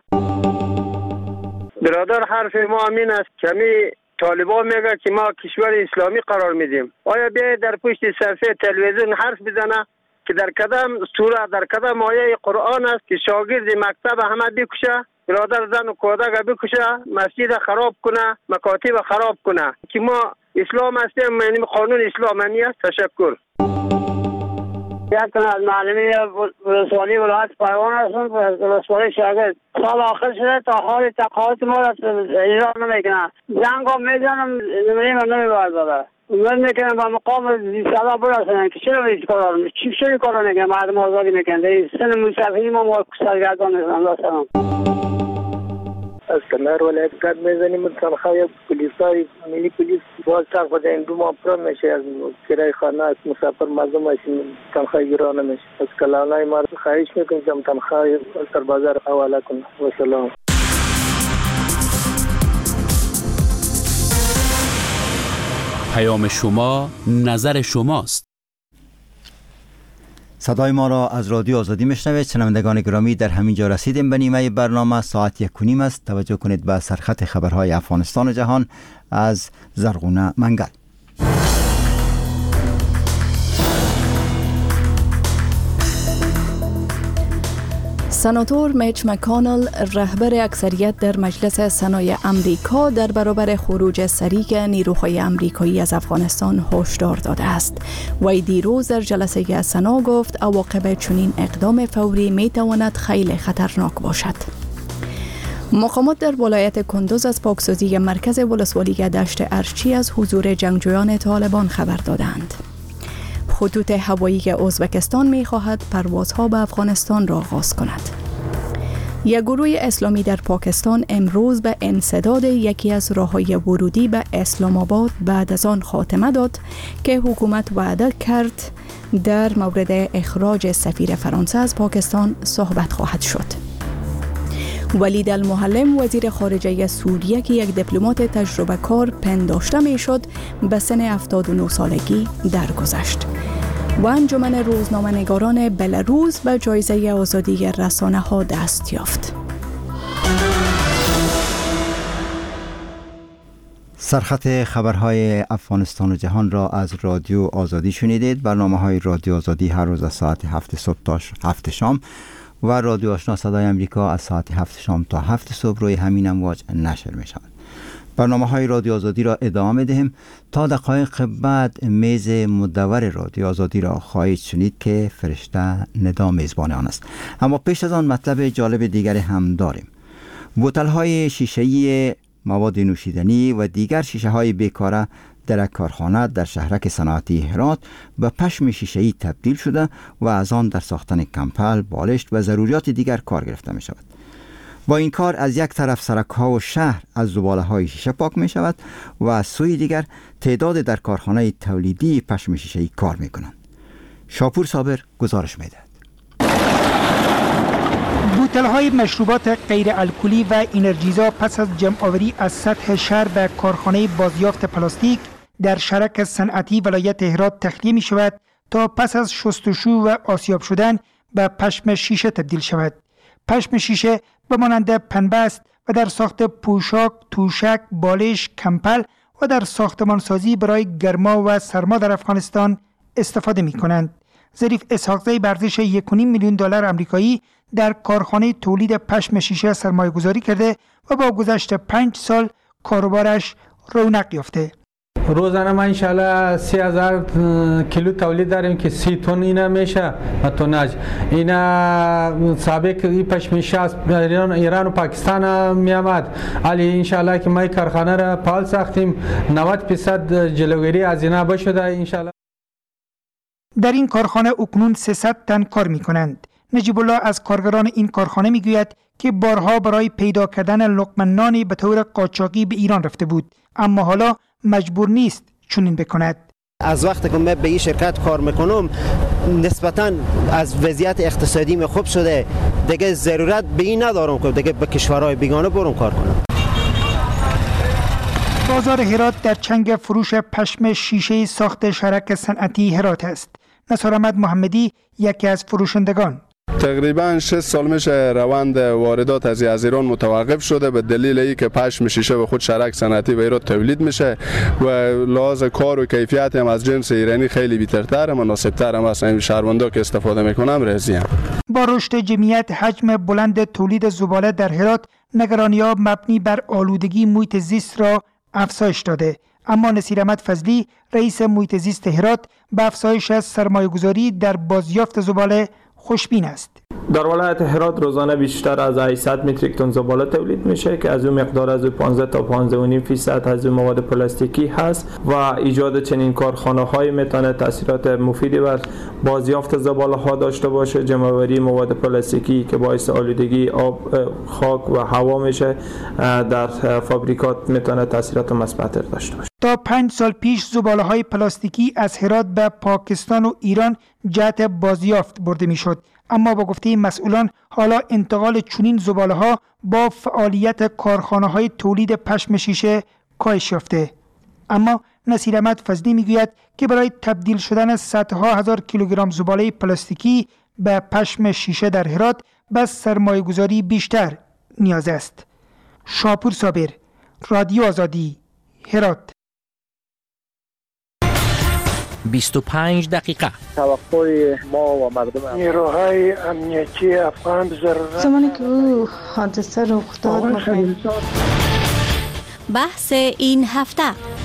برادر حرف ما امین است. کمی طالبان میگه که ما کشور اسلامی قرار میدیم. آیا بیاید در پشت صفحه تلویزیون حرف بزنه که در کدام سوره در کدام آیه قرآن است که شاگرد مکتب همه بکشه، برادر زن و کودک بکشه، مسجد خراب کنه، مکاتب خراب کنه که ما اسلام هستیم، یعنی قانون اسلامی است. تشکر. یک تن از معلمی ولسوالی ولایت پایوان هستم، ولسوالی شاگرد. سال آخر شده تا حال تقاعد ما را اجرا نمیکنه. زنگ ها میزنم نمیم نمیباید داده. من میکنم با مقام صدا برسنن که چرا این کار نکنه مردم آزادی میکنه. در سن مصرفی ما سرگردان میکنم. از کنار ولایت گرد میزنیم تنخواه پلیسای ملی پلیس باز تنخواه این 2 ماه پر میشه از کرای خانه از مسافر مردم هستیم تنخواه گرانه میشه از کلانای ما خواهش میکنیم که تنخواه سر بازار حواله کنیم و سلام. پیام شما نظر شماست. صدای ما را از رادیو آزادی میشنوید. شنوندگان گرامی، در همین جا رسیدیم به نیمه برنامه. ساعت 1:30 است. توجه کنید به سرخط خبرهای افغانستان و جهان از زرغونه منگل. سناتور میچ مکانل، رهبر اکثریت در مجلس سنای امریکا، در برابر خروج سریع نیروهای امریکایی از افغانستان هشدار داده است. وی دیروز در جلسه سنا گفت عواقب چنین اقدام فوری می تواند خیلی خطرناک باشد. مقامات در ولایت کندوز از پاکسازی مرکز ولسوالی دشت ارچی از حضور جنگجویان طالبان خبر دادند. خطوط هوایی ازبکستان می خواهد پروازها به افغانستان را آغاز کند. یک گروه اسلامی در پاکستان امروز به انسداد یکی از راههای ورودی به اسلام آباد بعد از آن خاتمه داد که حکومت وعده کرد در مورد اخراج سفیر فرانسه از پاکستان صحبت خواهد شد. ولید المعلم، وزیر خارجه سوریه که یک دیپلمات تجربه کار پنداشته می شد، به سن 79 سالگی درگذشت. و انجمن روزنامه‌نگاران بلاروس به جایزه آزادی رسانه ها دست یافت. سرخط خبرهای افغانستان و جهان را از رادیو آزادی شنیدید. برنامه‌های رادیو آزادی هر روز از ساعت 7 صبح تا 7 شام و رادیو آشنا صدای امریکا از ساعت 7 شام تا 7 صبح روی همین امواج نشر می شود. برنامه‌های رادیو آزادی را ادامه می دهیم. تا دقایق بعد میز مدور رادیو آزادی را خواهید شنید که فرشته ندا میزبان آن است. اما پیش از آن مطلب جالب دیگر هم داریم. بوتل‌های شیشه‌ای مواد نوشیدنی و دیگر شیشه‌های بیکاره در کارخانه در شهرک صنعتی هرات به پشم شیشه‌ای تبدیل شده و از آن در ساختن کمپل، بالشت و ضروریات دیگر کار گرفته می شود. با این کار از یک طرف سرک‌ها و شهر از زباله‌های شیشه پاک می شود و از سوی دیگر تعداد در کارخانه تولیدی پشم شیشه‌ای کار می کنند. شاپور صابر گزارش می دهد. بوتل‌های مشروبات غیر الکلی و انرژیزا پس از جمع‌آوری از سطح شهر به کارخانه بازیافت پلاستیک در شرک صنعتی ولایت هرات تخلیه می شود تا پس از شستشو و آسیاب شدن به پشم شیشه تبدیل شود. پشم شیشه به مانند پنبه است و در ساخت پوشاک، توشک، بالش، کمپل و در ساختمانسازی برای گرما و سرما در افغانستان استفاده می کنند. ظریف اسحاقزی به ارزش 1.5 میلیون دلار آمریکایی در کارخانه تولید پشم شیشه سرمایه گذاری کرده و با گذشت 5 سال کاروبارش رونق یافته. روزانه ما انشالله 30,000 کیلو تولید داریم که 30 تن اینا میشه توناژ. اینا سابق این پشمیشه از ایران و پاکستان میامد. علی انشالله که ما کارخانه را فعال ساختیم 90% جلوگیری از اینا بشده انشالله. در این کارخانه اکنون 300 تن کار میکنند. نجیب الله از کارگران این کارخانه میگوید که بارها برای پیدا کردن لقمه نانی به طور قاچاقی به ایران رفته بود، اما حالا مجبور نیست چنین بکند. از وقتی که من به این شرکت کار میکنم نسبتاً از وضعیت اقتصادی خوب شده، دیگه ضرورت به این ندارم که دیگه به کشورهای بیگانه برم کار کنم. بازار هرات در چنگ فروش پشم شیشه ساخت شرک صنعتی هرات است. نصار احمد محمدی یکی از فروشندگان: تقریبا 6 سال میشه روند واردات از ایران متوقف شده به دلیل اینکه پشم شیشه و خود شرک صنعتی به ایران تولید میشه و لحاظ کار و کیفیت هم از جنس ایرانی خیلی بهترتر، مناسبتر هم است. این شهروندا که استفاده میکنم راضی ام. با رشد جمعیت حجم بلند تولید زباله در هرات، نگرانی‌ها مبنی بر آلودگی محیط زیست را افزایش داده، اما نصیر احمد فضلی رئیس محیط زیست هرات به افزایش از سرمایه‌گذاری در بازیافت زباله خوشبین است. در ولایت هرات روزانه بیشتر از 800 متریک تن زباله تولید میشه که از اون مقدار از 15 تا 15.5% از اون مواد پلاستیکی هست و ایجاد چنین کارخانه های میتونه تاثیرات مفیدی بر بازیافت زباله ها داشته باشه. جمع‌آوری مواد پلاستیکی که باعث آلودگی آب، خاک و هوا میشه در فابریکات میتونه تاثیرات مثبت داشته باشه. تا 5 سال پیش زباله های پلاستیکی از هرات به پاکستان و ایران جهت بازیافت برده میشد، اما با گفته مسئولان حالا انتقال چنین زباله ها با فعالیت کارخانه های تولید پشم شیشه کاهش یافته. اما نصیر احمد فضلی میگوید که برای تبدیل شدن صدها هزار کیلوگرم زباله پلاستیکی به پشم شیشه در هرات به سرمایه گذاری بیشتر نیاز است. شاپور صابر، رادیو آزادی، هرات. 25 دقیقه. توقع ما و مردم نیروهای امنیتی افغان ضرورت زمانی که او حادثه رخ داد بحث این هفته.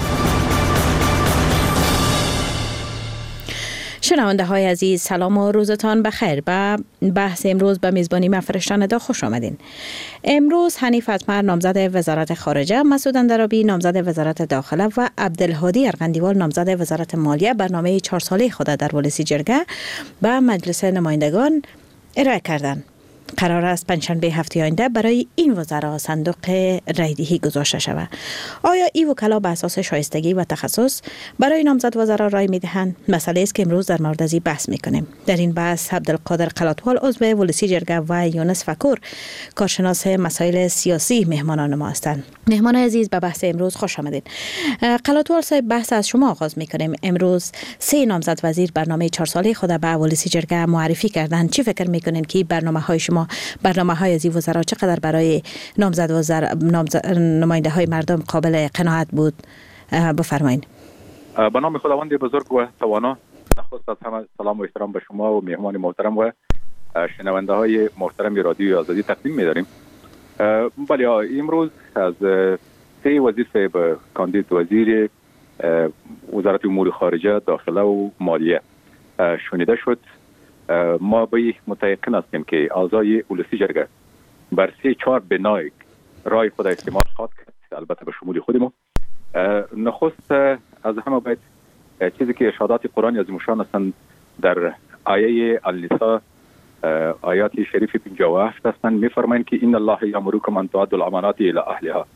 شنونده های عزیز، سلام و روزتان بخیر. به بحث امروز به میزبانی من فرشته ندا خوش آمدین. امروز حنیف اتمر نامزد وزارت خارجه، مسعود اندرابی نامزد وزارت داخله و عبدالهادی ارغندیوال نامزد وزارت مالیه برنامه 4 ساله خود در ولسی جرگه به مجلس نمایندگان ارائه کردند. قرار است پنجشنبه هفته آینده برای این وزرا صندوق رایدهی گذاشته شود. آیا این وکلا به اساس شایستگی و تخصص برای نامزد وزرا رای میدهند؟ مسئله است که امروز در مورد از بحث میکنیم. در این بحث عبدالقادر قلاتوال عضو ولسی جرگه و یونس فکور کارشناس مسائل سیاسی مهمانان ما هستند. مهمان عزیز، به بحث امروز خوش آمدید. قلاتوال صاحب، بحث از شما آغاز میکنیم. امروز 3 نامزد وزیر برنامه 4 ساله خود به ولسی جرگه معرفی کردند. چی فکر میکنین که برنامه‌های شما، برنامه‌های از این وزرا چقدر برای نماینده های مردم قابل قناعت بود؟ بفرمایید. به نام خداوند بزرگ و توانا، نخست از همه سلام و احترام به شما و مهمان محترم و شنونده های محترم رادیو آزادی تقدیم می‌داریم. بله، امروز از 3 وزیر صاحب کاندید وزیر وزارت امور خارجه، داخله و مالیه شنیده شد. ما به متيقن هستیم که اعضای ولسی جرگه بر 3-4 بنای رای خود استعمال خواهد کرد، البته به شمول خود ما. نخست از همه باید چیزی که ارشادات قرآن عظیم الشان هستند در آیه النساء آیات شریف 57 هستند، میفرمایند که ان الله یامرکم ان تؤدوا الامانات الی اهلها.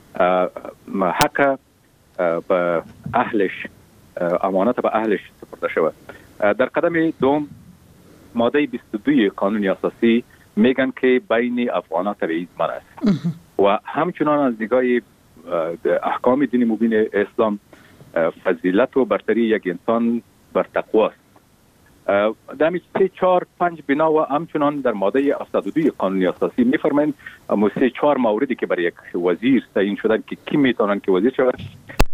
حق به اهلش، امانت به اهلش سپرده شود. در قدم دوم ماده 22 قانون اساسی میگن که بین افغانان تبعیض منع است و همچنان از نگاه احکام دین مبین اسلام فضیلت و برتری یک انسان بر تقوا است. در 3-4-5 بنا و همچنان در ماده 72 قانون اساسی میفرمایند 3-4 موردی که برای یک وزیر تعیین شدن که کی میتونن که وزیر شود،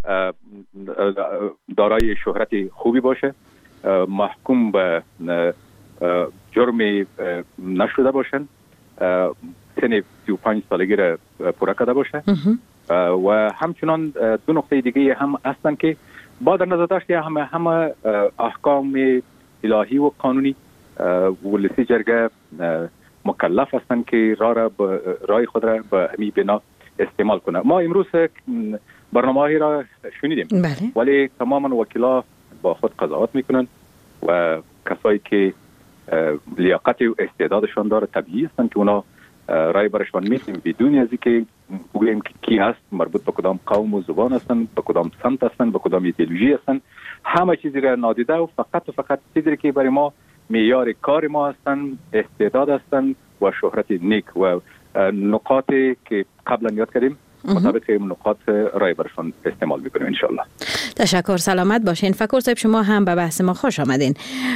دارای شهرت خوبی باشه، محکوم به جرم نشده باشن، سن 35 سالگی را پورا کرده باشه و همچنان 2 نقطه دیگه هم هستن که با در نظر داشت همه احکام الهی و قانونی ولسی جرگه مکلف هستن که رای خود را به همین بنا استعمال کنه. ما امروز برنامه‌ای را شنیدیم، ولی تماما وکلا با خود قضاوت میکنن و کسایی که لیاقت و استعدادشان داره طبیعی هستند که اونا رای برشان میتیم بدون از اینکه بگوییم که کی هست، مربوط به کدام قوم و زبان هستند، به کدام سمت هستند، به کدام ایدئولوژی هستند، همه چیزی را نادیده و فقط چیزی که برای ما معیار کار ما هستند، استعداد هستند و شهرت نیک و نقاطی که قبلا یاد کردیم مطابق نقاط رای برشان استعمال میکنیم ان شاء الله. تشکر، سلامت باشین. فکر صاحب، شما هم به بحث ما خوش آمدین.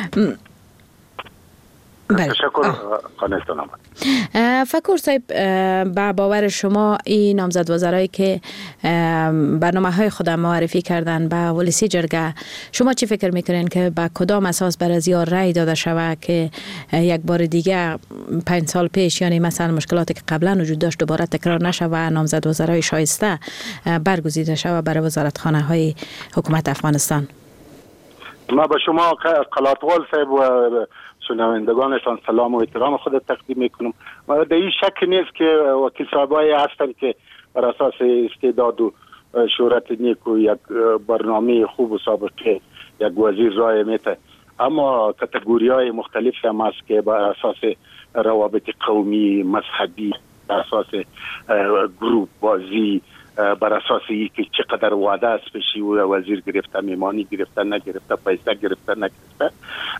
تشکر خانستان آمد. فکر صاحب، با باور شما این نامزد وزرایی که برنامه‌های خود معرفی کردن به ولسی جرگه، شما چی فکر میکنین که با کدام اساس بر از یا رای داده شود که یک بار دیگه 5 سال پیش، یعنی مثلا مشکلاتی که قبلا وجود داشت دوباره تکرار نشه و نامزد وزرای شایسته برگزیده شود برای وزارتخانه های حکومت افغانستان؟ ما به شما قلاتوال صاحب و شنوندگانتان سلام و احترام خود تقدیم میکنم. در این شک نیست که وکیل صاحبای هستند که بر اساس استعداد و شهرت نیک و یک برنامه خوب و سابقه یک وزیر رای میته، اما کاتگوری های مختلف هم هست که بر اساس روابط قومی، مذهبی، بر اساس گروپ بازی، بر اساس اینکه چقدر وعده است پیشی و وزیر گرفته، میمانی گرفته، نگرفته، پیسه گرفته، نگرفته.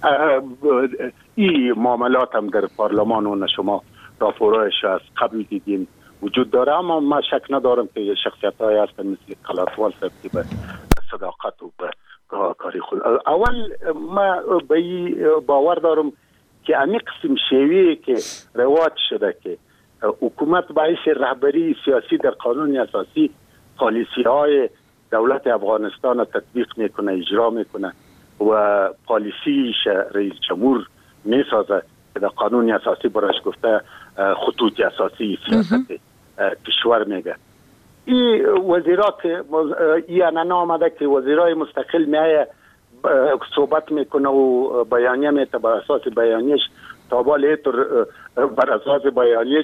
این معاملات هم در پارلمان و شما راپورایش از قبل دیدین وجود داره، اما ما شک ندارم که شخصیت های هستن مثل قلاتوال صاحب که به صداقت و به کاری خود. اول ما به این باور دارم که امی قسم شیوهی که رواج شده که حکومت باعث رهبری سیاسی در قانون اساسی پالیسی های دولت افغانستان را تطبیق میکنه، اجرا میکنه و پالیسیش رئیس جمهور میسازه که در قانون اساسی براش گفته خطوط اساسی سیاست کشور میگه. این وزیرات این انانه آمده که وزیرای مستقل میایه صحبت میکنه و بیانیه میته، بر اساس بیانیش تابال بر اساس بیانیش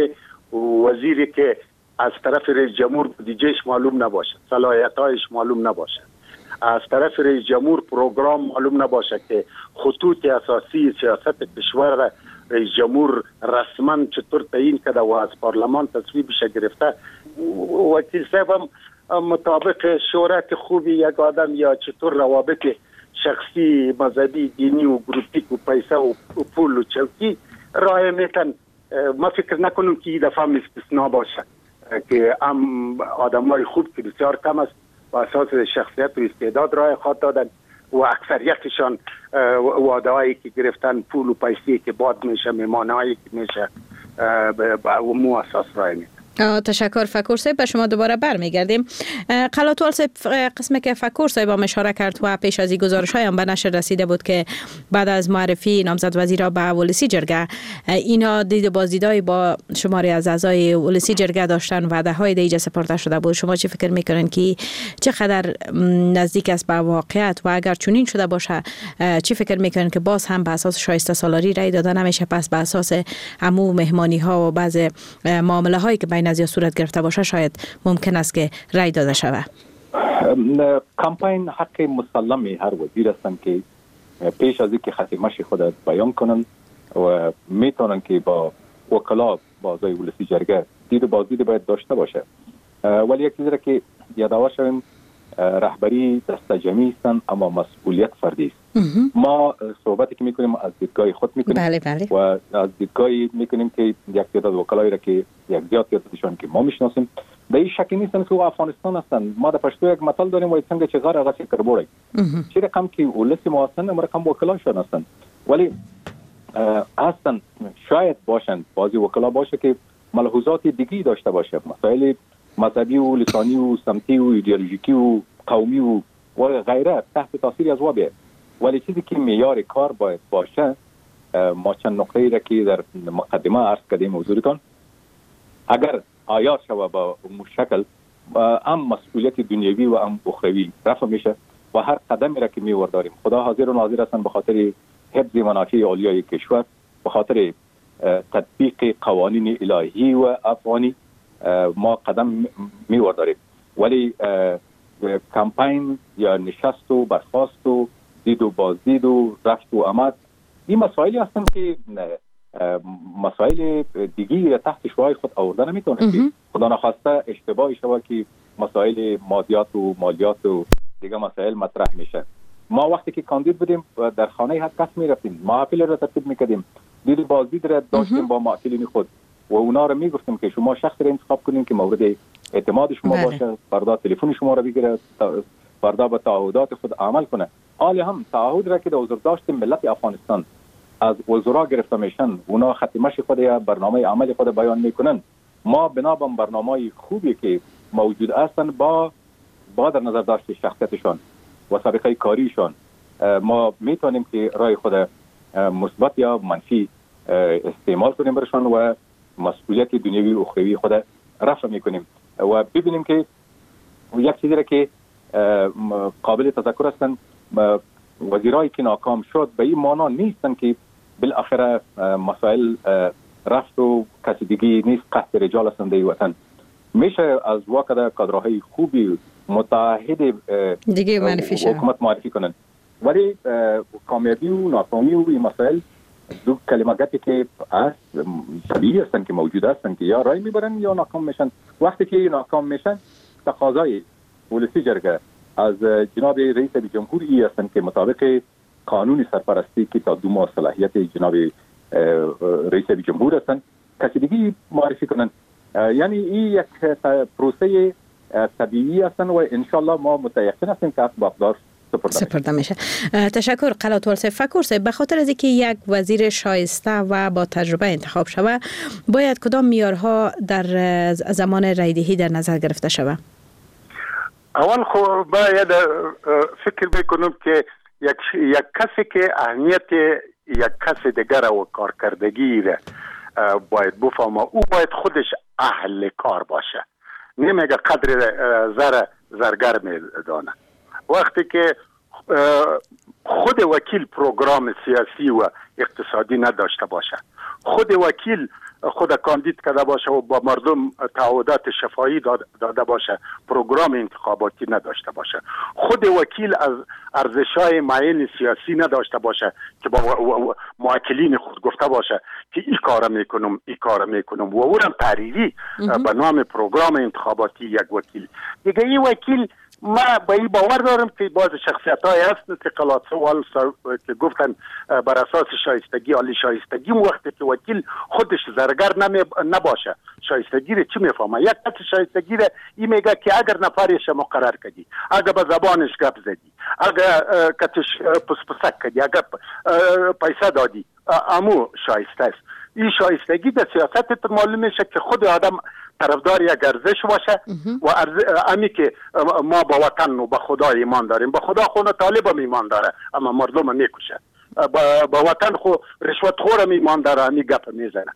وزیری که از طرف رئیس جمهور بودجهش معلوم نباشه، صلاحیتایش معلوم نباشه، از طرف رئیس جمهور پروگرام معلوم نباشه که خطوط اساسی سیاست کشور را رئیس جمهور رسما چطور تعیین کرده و از پارلمان تصویبش گرفته. وکیل صاحب هم مطابق شهرت خوبی یک آدم یا چطور روابط شخصی، مذهبی، دینی و گروپیک و پیسه و پول و چوکی رای میتن. ما فکر نکنم که این دفعه استثناء باشه که آدمای خوب که بسیار کم است و اساس شخصیت و استعداد رای خواهد دادن و اکثریتشان وعده هایی که گرفتن، پول و پیسی که باد میشه، میمانه هایی که میشه به مو اساس رای میتن. تشکر فکور صاحب. به شما دوباره برمیگردیم. قلاتوال صاحب، قسمی که فکور صاحب هم اشاره کرد و پیش از این گزارش های هم به نشر رسیده بود که بعد از معرفی نامزد وزیرا به ولسی جرگه اینا دید بازدیدای با شماری از اعضای ولسی جرگه داشتن، وعده های دیگه سپرده شده بود. شما چی فکر میکنین که چقدر نزدیک است به واقعیت و اگر چنین شده باشه چی فکر میکنین که باز هم به اساس شایسته سالاری رای دادن نمیشه، پس به اساس عمو مهمانی ها و بعض معامله هایی که بین از صورت گرفته باشه شاید ممکن است که رای داده شود؟ کمپاین حق مسلمی هر وزیر هستند که پیش از اینکه خصیمش خود بیان کنن و میتونن که با وکلا بازای ولسی جرگه دید و بازدید باید داشته باشه، ولی یک چیزی را که یادآور شویم رهبری دست جمعی هستند اما مسئولیت فردی است. ما صحبتی که میکنیم از دیدگاه خود میکنیم و از دیدگاهی میکنیم که یک تعداد وکلایی را که یک زیاد تعدادشان که ما میشناسیم به این شکی نیستن که افغانستان هستند. ما در پشتو یک مثال داریم و څنګه چې غار هغه فکر بوړي چې رقم کې ولسی ما هستند هم رقم وکلاشان هستند، ولی هستند شاید باشند بعضی وکلا باشه که ملحوظات دیگی داشته باشه، مسائل مذهبی و لسانی و سمتی و ایدئولوژیکی و قومی و غیره تحت تاثیر از وابه، ولی چیزی که معیار کار باید باشه ما چند نقطه‌ای را که در مقدمه عرض کردیم حضورتان اگر عیار شوه با شکل هم مسئولیت دنیوی و هم اخروی رفع میشه و هر قدمی را که میورداریم خدا حاضر و ناظر هستند به خاطر حفظ منافع عالیه کشور، به خاطر تطبیق قوانین الهی و افغانی ما قدم میورداریم، ولی کمپین یا نشست و برخاست و دید و بازدید و رفت و آمد این مسائلی هستند که مسائل دیگی تحت شعاع خود آورده نمیتونه که خدا نخواسته اشتباهی شود که مسائل مادیات و مالیات و دیگه مسائل مطرح میشه. ما وقتی که کاندید بودیم در خانه هر کس میرفتیم، محافل را ترتیب میکردیم، دید بازدید را داشتیم با معافلین خود و اونا را میگفتیم که شما شخص را انتخاب کنین که مورد اعتماد شما باشه، فردا تلفن شما را بگیره، فردا به تعهدات خود عمل کنه. حالا هم تعهد را که در حضور داشتیم ملت افغانستان از وزرا گرفته میشن، اونا ختمش خود یا برنامه عمل خود بیان میکنن، ما بنابر برنامه خوبی که موجود هستن با در نظر داشت شخصیتشان و سابقه کاریشان ما میتونیم که رای خود مثبت یا منفی استعمال کنیم برشان و مسئولیت دنیوی و اخروی خود رفع میکنیم و ببینیم که یک چیزی را که قابل تذکر هستن وزیرایی که ناکام شد به این معنا نیستن که بالاخره مسائل رفت و کسیدگی نیست، قصد رجال هستند در وطن. میشه از واقع کادرهای خوبی متحد دیگه معرفی شد حکومت معرفی کنن، ولی کامیابی و ناکامی و این مسائل دو کلمه گپی که از طبیعی هستن که موجود هستن که یا رای میبرن یا ناکام میشن. وقتی که ناکام میشن تقاضای ولسی جرگه از جناب رئیس جمهوری هستن که مطابق قانون سرپرستی که تا 2 ماه صلاحیت جناب رئیس جمهور هستن کسیدگی معرفی کنن. یعنی این یک پروسه طبیعی هستن و انشالله ما متیقن هستیم که با اقدار سپرده میشه. تشکر قلات والسه فکر به خاطر از اینکه یک وزیر شایسته و با تجربه انتخاب شود باید کدام معیارها در زمان رایدهی در نظر گرفته شود؟ اول خو باید فکر بکنم که یک کسی که اهمیت یک کس دیگر و کارکردگی را باید بفهمه، او باید خودش اهل کار باشه، نمیگه قدر زرگر میدانه. وقتی که خود وکیل پروگرام سیاسی و اقتصادی نداشته باشه، خود وکیل خود کاندید کرده باشه و با مردم تعهدات شفاهی داده باشه، پروگرام انتخاباتی نداشته باشه، خود وکیل از ارزش‌های معین سیاسی نداشته باشه که با موکلین خود گفته باشه که این کار میکنم و اونم تحریری به نام پروگرام انتخاباتی یک وکیل دیگه. این وکیل ما با این باور دارم که بعض شخصیت‌های هستن که قلات سوال که گفتن بر اساس شایستگی، عالی شایستگی، وقتی که وکیل خودش زرگر نباشه شایستگی رو چی میفهمه؟ یک کس شایستگی رو این میگه که اگر نفرش مقرر کردی، اگر به زبانش گپ زدی، اگر کتش پسپسک کردی، اگر پیسه دادی، امو شایسته است. این شایستگی در سیاست معلوم میشه که خود آدم طرفدار یک ارزش باشه و امی که ما با وطن و با خدا ایمان داریم. با خدا خونه طالب هم ایمان داره اما مردم هم میکشه، با وطن خو رشوت خور هم ایمان داره، امی گپ میزنه.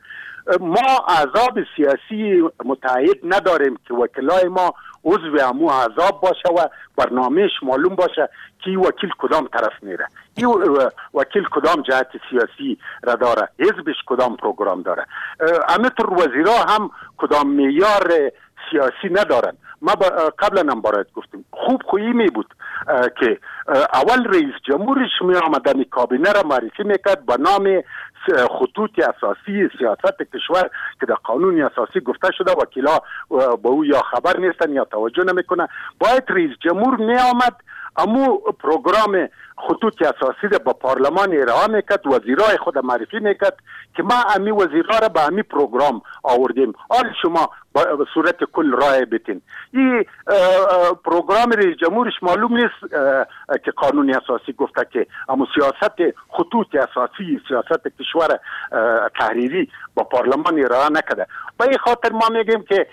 ما احزاب سیاسی متحد نداریم که وکلای ما عضو امو احزاب باشه و برنامهش معلوم باشه که وکیل کدام طرف میره، این وکیل کدام جهت سیاسی را داره، حزبش کدام پروگرام داره. همینطور وزیرا هم کدام معیار سیاسی ندارن. ما قبلا هم برایت گفتیم خوب خویی می بود که اول رئیس جمهورش می آمدن کابینه را معرفی میکرد به نام خطوط اساسی سیاست کشور که در قانون اساسی گفته شده، وکیلا با او یا خبر نیستن یا توجه نمیکنه. باید رئیس جمهور می آمد امو پروگرام خطوط اساسی را با پارلمان ارائه میکرد، وزیرای خود معرفی میکرد که ما امی وزیرا را به امی پروگرام آوردیم، حال شما به صورت کل رای بتین. این پروگرام رئیس جمهورش معلوم نیست که قانون اساسی گفته که اما سیاست خطوط اساسی سیاست کشور تحریری با پارلمان ارائه نکرده. به این خاطر ما میگیم که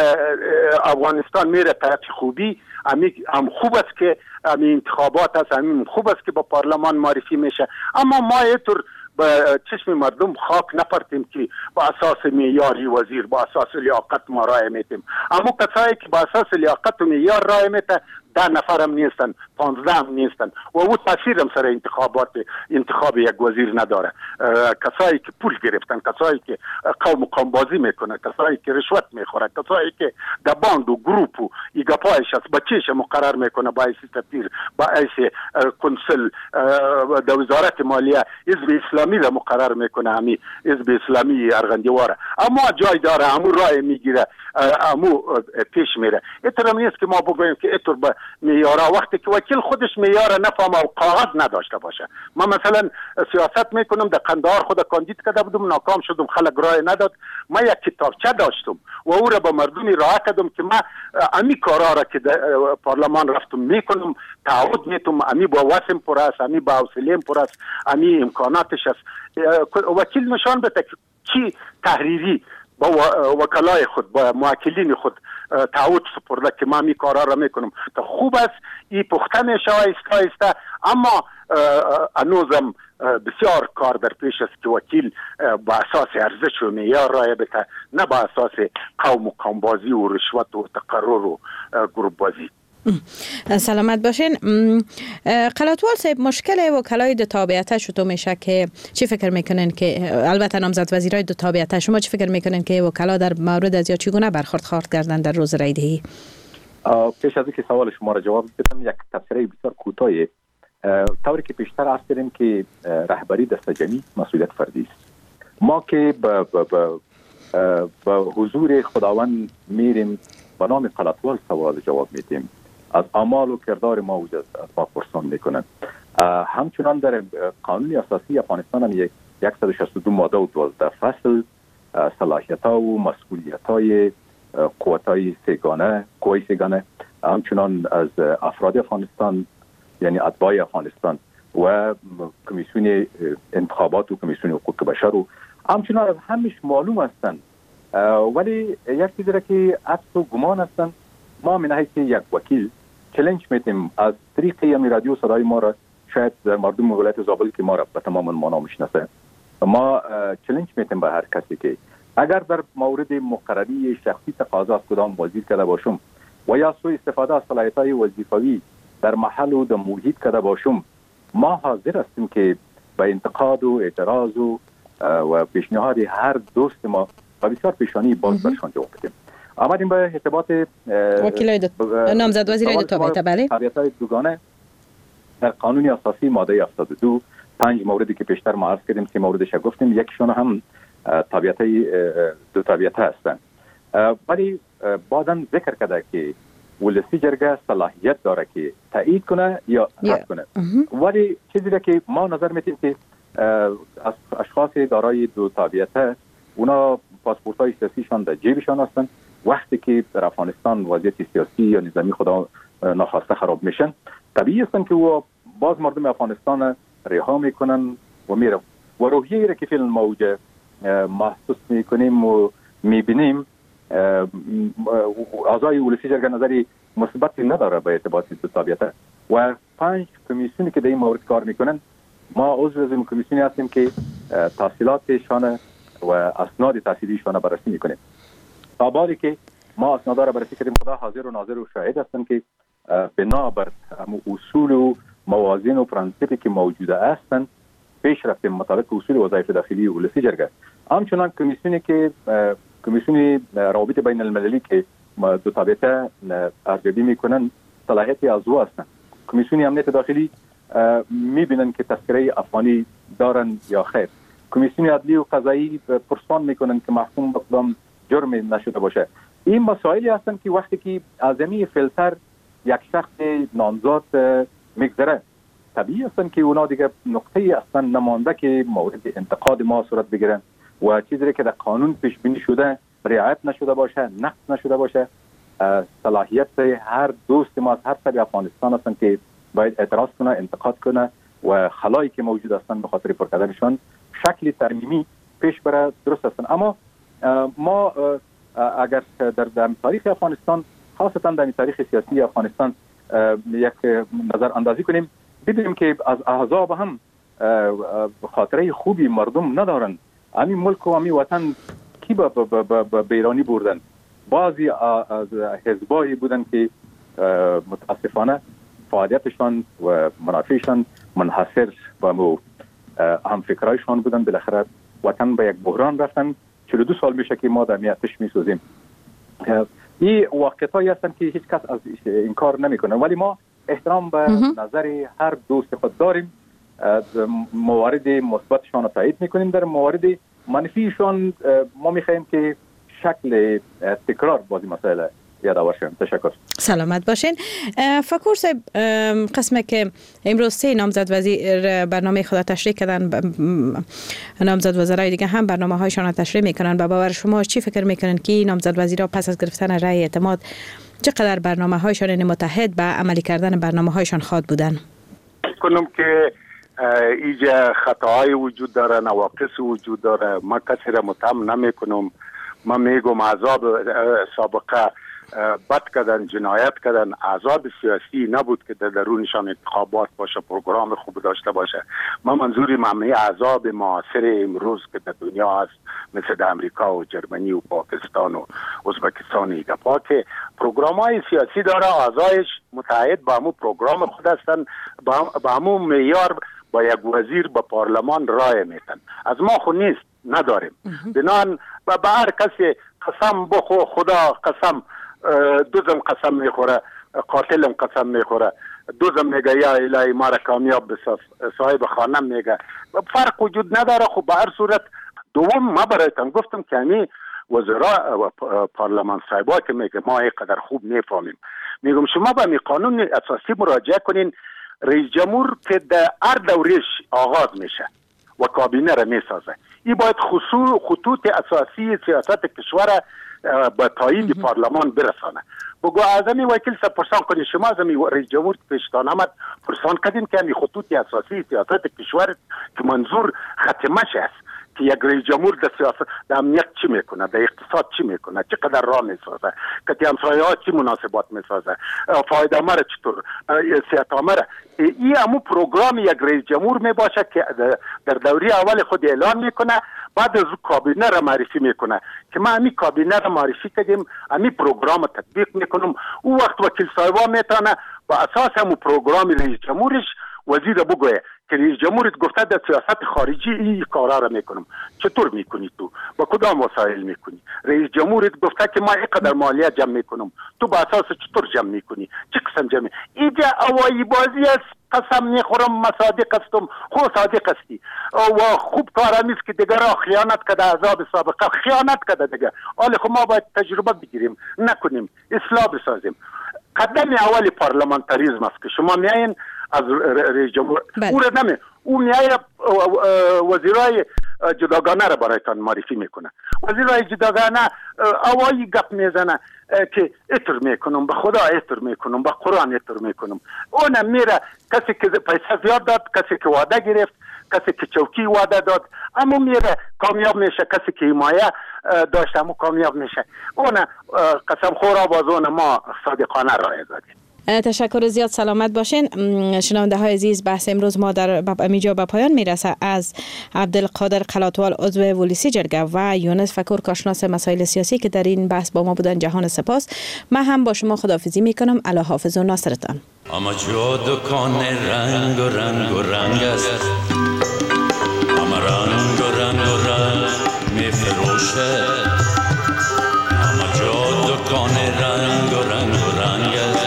افغانستان میره طرف خوبی. هم خوب است که انتخابات است، هم خوب است که با پارلمان معرفی میشه، اما ما اینطور به چشم مردم خاک نپرتیم که با اساس معیاری وزیر با اساس لیاقت ما رای میتیم. اما کسایی که با اساس لیاقت و معیار رای میته 10 نفر هم نیستن، 15 هم نیستن و او تاثیر هم سر انتخاب یک وزیر نداره. کسایی که پول گرفتن، کسایی که قوم بازی میکنه، کسایی که رشوت میخوره، کسایی که در باند و گروپ و ایگاپایش است بچهش مقرر میکنه با ایسی سفیر، با ایسی کنسل در وزارت مالیه، حزب اسلامی را مقرر میکنه، همی حزب اسلامی ارغندیواره، اما جای داره، همون رای میگیره، همون پیش میره. اینطور نیست که ما بگوییم که اینطور به معیارا، وقتی که وکیل خودش معیار نفهمه و کاغذ نداشته باشه. ما مثلا سیاست میکنم، در قندهار خود کاندید کرده بودم، ناکام شدم، خلق رای نداد. ما یک کتابچه داشتم و او را به مردمی راه کردم که ما امی کارا را که پارلمان رفتم میکنم، تعهد میتم، امی با وسم پر است، امی با حوصله‌ام پر است، امی امکاناتش است. وکیل نشان بده که چی تحریری با وکلای خود، با موکلین خود تعهد سپرده که ما می کارا را میکنم. تا خوب است این پخته میشه آیسته، اما هنوزم بسیار کار در پیش است که وکیل با اساس ارزش و معیار رای بده، نه با اساس قوم بازی و رشوت و تقرر و گروپ بازی. سلامت باشین. قلاتوال صاحب، مشکل وکلای دو تابعیت شما میشه که چی فکر میکنین که البته نامزد وزیرای دو تابعیت شما چی فکر میکنین که وکلا در مورد از یا چگونه برخورد کردن در روز رای دهی؟ پیش از اینکه سوال شما را جواب بدم یک تفسیر بسیار کوتاه. طوری که پیشتر عرض کردیم که رهبری دست جمعی مسئولیت فردی است. ما که به حضور خداوند میریم به نام قلاتوال سوال جواب میدیم، از اعمال و کردار ما از ما پرسان میکنن. همچنان در قانون اساسی افغانستان هم 162 ماده و 12 فصل صلاحیت ها و مسئولیت های قوت های سیگانه همچنان از افراد افغانستان یعنی اتباع افغانستان و کمیسیون انتخابات و کمیسیون حقوق بشر و همچنان از همش معلوم هستند، ولی یک چیزی را که عکس و گمان هستند. ما من حیث یک وکیل چالش میتیم از طریق رادیو صدای ما را، شاید مردم ولایت زابل که ما را به تمام معنا میشناسه، ما چالش میتیم به هر کسی که اگر در مورد مقرری شخصی تقاضا از کدام وزیر کرده باشم و یا سوء استفاده از صلاحیت‌های وظیفوی در محل و در محیط کرده باشم، ما حاضر هستیم که به انتقاد و اعتراض و پیشنهاد هر دوست ما و بسیار پیشانی باز برشان جواب بدیم. آمدیم به ارتباط وکیل نامزد وزیرای دو تابعیت. بله، تابعیت‌های دوگانه در قانون اساسی ماده 72 5 موردی که پیشتر ما عرض کردیم، 3 موردش گفتیم، یکشون هم تابعیت‌های دو تابعیت هستند. ولی بعداً ذکر کرده که ولسی جرگه صلاحیت داره که تایید کنه یا رد کنه. ولی چیزی که ما نظر میتیم که اشخاص دارای دو تابعیت اونا پاسپورت‌های سیاسیشان در جیبشان هستند. وقتی که در افغانستان وضعیت سیاسی یا نظامی خدا ناخواسته خراب میشن، طبیعی است که او باز مردم افغانستان رها میکنن و میره و روحیه‌ای را که فعلا موجه محسوس میکنیم و میبینیم، اعضای ولسی جرگه نظری مثبتی نداره به ارتباط دو تابعیت و 5 کمیسیونی که در این مورد کار میکنن. ما عضو از این کمیسیونی هستیم که تحصیلاتشان و اسناد تحصیلیشان بررسی میکنیم. تا بعدی که ما اسناد را بررسی کردیم، خدا حاضر و ناظر و شاهد هستند که بنابر اصول و موازین و پرانسیپی که موجوده هستند پیش رفتیم مطابق اصول وظایف داخلی ولسی جرگه. همچنان کمیسیونی که کمیسیون روابط بین المللی که دو تابعیت ارزیابی میکنن صلاحیت عضو هستند. کمیسیون امنیت داخلی میبینن که تذکره افغانی دارن یا خیر. کمیسیون عدلی و قضایی پرسان میکنن که محکوم به کدام جرم نشده باشه. این مسائلی هستند که وقتی که اعظمی فیلتر یک شخص نامزد میگذره، طبیعی هستند که اونا دیگه نقطه اصلا نمانده که مورد انتقاد ما صورت بگیرن و چیزی که در قانون پیش بینی شده رعایت نشده باشه، نقض نشده باشه. صلاحیت هر دوست ما از هر طرف افغانستان هستند که باید اعتراض کنه، انتقاد کنه و خلایی که موجود هستند به خاطر پر کردنشان شکل ترمیمی پیش بره درست هستند. اما ما اگر در تاریخ افغانستان، خاصتا در تاریخ سیاسی افغانستان یک نظر اندازی کنیم، ببینیم که از احزاب هم خاطره خوبی مردم ندارن. همین ملک و همین وطن کی به بیرانی بردن. بعضی از حزبایی بودن که متاسفانه فعالیتشان و منافعشان منحصر به هم فکرایشان بودن. بالاخره وطن به یک بحران رفتن. 42 سال میشه که ما در میاتش میسوزیم. این واقعیتایی هستند که هیچ کس از این کار نمیکنه، ولی ما احترام به نظر هر دوست خود داریم. موارد مثبتشان را تایید میکنیم، در موارد منفیشان ما میخوایم که شکل تکرار بازی مسائل یادآور شویم. تشکر. سلامت باشین. فکر صاحب، قسمه که امروز 3 نامزد وزیر برنامه خود تشریح کردن، نامزد وزرای دیگه هم برنامه هایشان را تشریح میکنن. با باور شما چی فکر میکنن که نامزد وزیرا پس از گرفتن رأی اعتماد چقدر برنامه هایشان متحد به عملی کردن برنامه هایشان خواد بودن؟ کنم که اینجا خطاهای وجود داره، نواقص وجود داره. ما کسی را متهم نمی کنم. ما میگم احزاب سابقه بد کردن، جنایت کردن. احزاب سیاسی نبود که در درونشان انتخابات باشه، پروگرام خوب داشته باشه. ما منظوری ممنوع احزاب معاصر امروز که در دنیا هست، مثل در امریکا و جرمنی و پاکستان و ازبکستان، ایگپا که پروگرام های سیاسی داره، اعضایش متعهد به همون پروگرام خود هستند، به همون معیار با یک وزیر به پارلمان رای میتن. از ما خود نیست، نداریم. بنان به هر کسی قسم بخو، خدا قسم، دوزم قسم میخوره، قاتلم قسم میخوره، دوزم میگه یا الهی ما را کامیاب بساز، صاحب خانم میگه فرق وجود نداره. خب به هر صورت دوم ما برایتان گفتم که همی وزرا و پارلمان صاحبا که میگه ما اینقدر خوب میفهمیم، میگم شما به می قانون اساسی مراجعه کنین. رئیس جمهور که در هر دورش آغاز میشه و کابینه را میسازه، این باید خطوط اساسی سیاست کشور به تایید پارلمان برسانه. بگو از همین وکیل سا پرسان کنید، شما از همین رئیس جمهور پیشتان آمد پرسان کردین که همین خطوط اساسی سیاست کشور که منظور ختمش است که یک رئیس جمهور در سیاست، در امنیت چی میکنه، در اقتصاد چی میکنه، چقدر راه میسازه، که همسایه ها چی مناسبات میسازه، فایده مره چطور، صحت مره. این همون پروگرام یک رئیس جمهور میباشه که در دوره اول خود اعلان میکنه، بعد از کابینه را معرفی میکنه که ما همین کابینه را معرفی کردیم، همین پروگرام تطبیق میکنم. او وقت وکیل صاحبا میتونه با اساس همون پروگرام رئیس جمهورش وزیر بگویه که رئیس جمهورت گفته در سیاست خارجی این کارا را میکنم، چطور میکنی تو، با کدام وسایل میکنی؟ رئیس جمهورت گفته که ما اینقدر مالیات جمع میکنم، تو با اساس چطور جمع میکنی؟ چه قسم جمع؟ اینجا اوایی بازی است. قسم میخورم ما صادق هستم، خو صادق هستی و خوب کار همیست که دیگر را خیانت کده، عذاب سابقه خیانت کده دیگر. حالا خب ما باید تجربه بگیریم، نکنیم، اصلاح بسازیم. قدم اول پارلمانتاریزم است که شما میایین از رئیس جمهور او را نمی، او میایه وزیرای جداگانه را برایتان معرفی میکنه. وزیرای جداگانه اوایی گپ میزنه که اتر میکنم، به خدا اتر میکنم، به قرآن اتر میکنم. اون میره کسی که پیسه زیاد داد، کسی که وعده گرفت، کسی که چوکی وعده داد، اما میره کامیاب میشه. کسی که حمایه داشت اما کامیاب میشه. اون قسم خورا بازون ما صادقانه رای دادیم. تشکر زیاد، سلامت باشین. شنونده های عزیز، بحث امروز ما در میجا به پایان میرسه. از عبدالقادر قلاتوال عضو ولسی جرگه و یونس فکور کارشناس مسائل سیاسی که در این بحث با ما بودن، جهان سپاس. من هم با شما خداحافظی میکنم. الله حافظ و ناصرتان. اما جا دکان رنگ و رنگ و رنگ است، اما رنگ و رنگ و رنگ میفروشه. اما جا دکان رنگ و رنگ و رنگ است،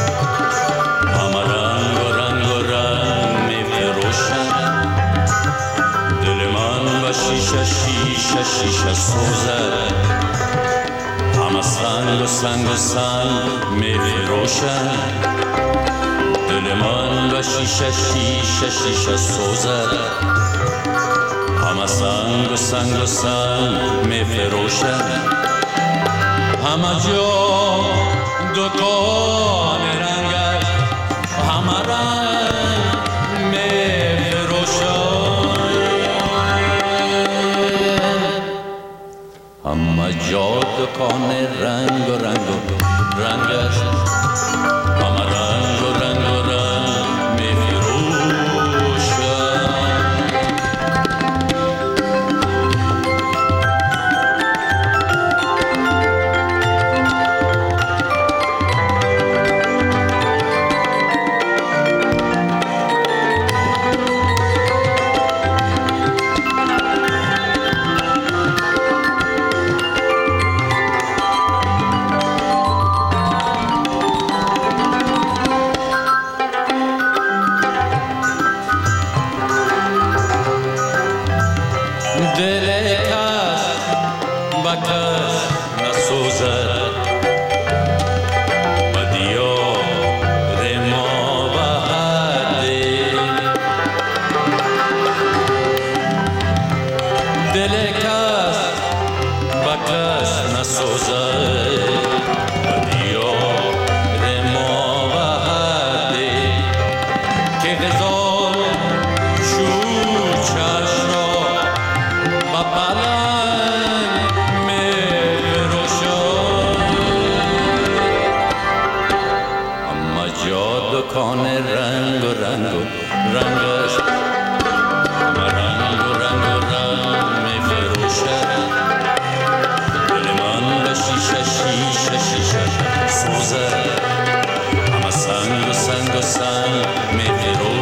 شیشه سوزه. همه سنگ و سنگ و سنگ می فروشن. دل من و شیشه سوزه. همه سنگ و سنگ و سنگ می فروشن. همه جا دکان رنگ است، همه رنگ می فروشن. همه جا دکان رنگ و رنگ و رنگ است، همه رنگ و رنگ و رنگ می فروشن. شیشه سوزه. همه و سنگ می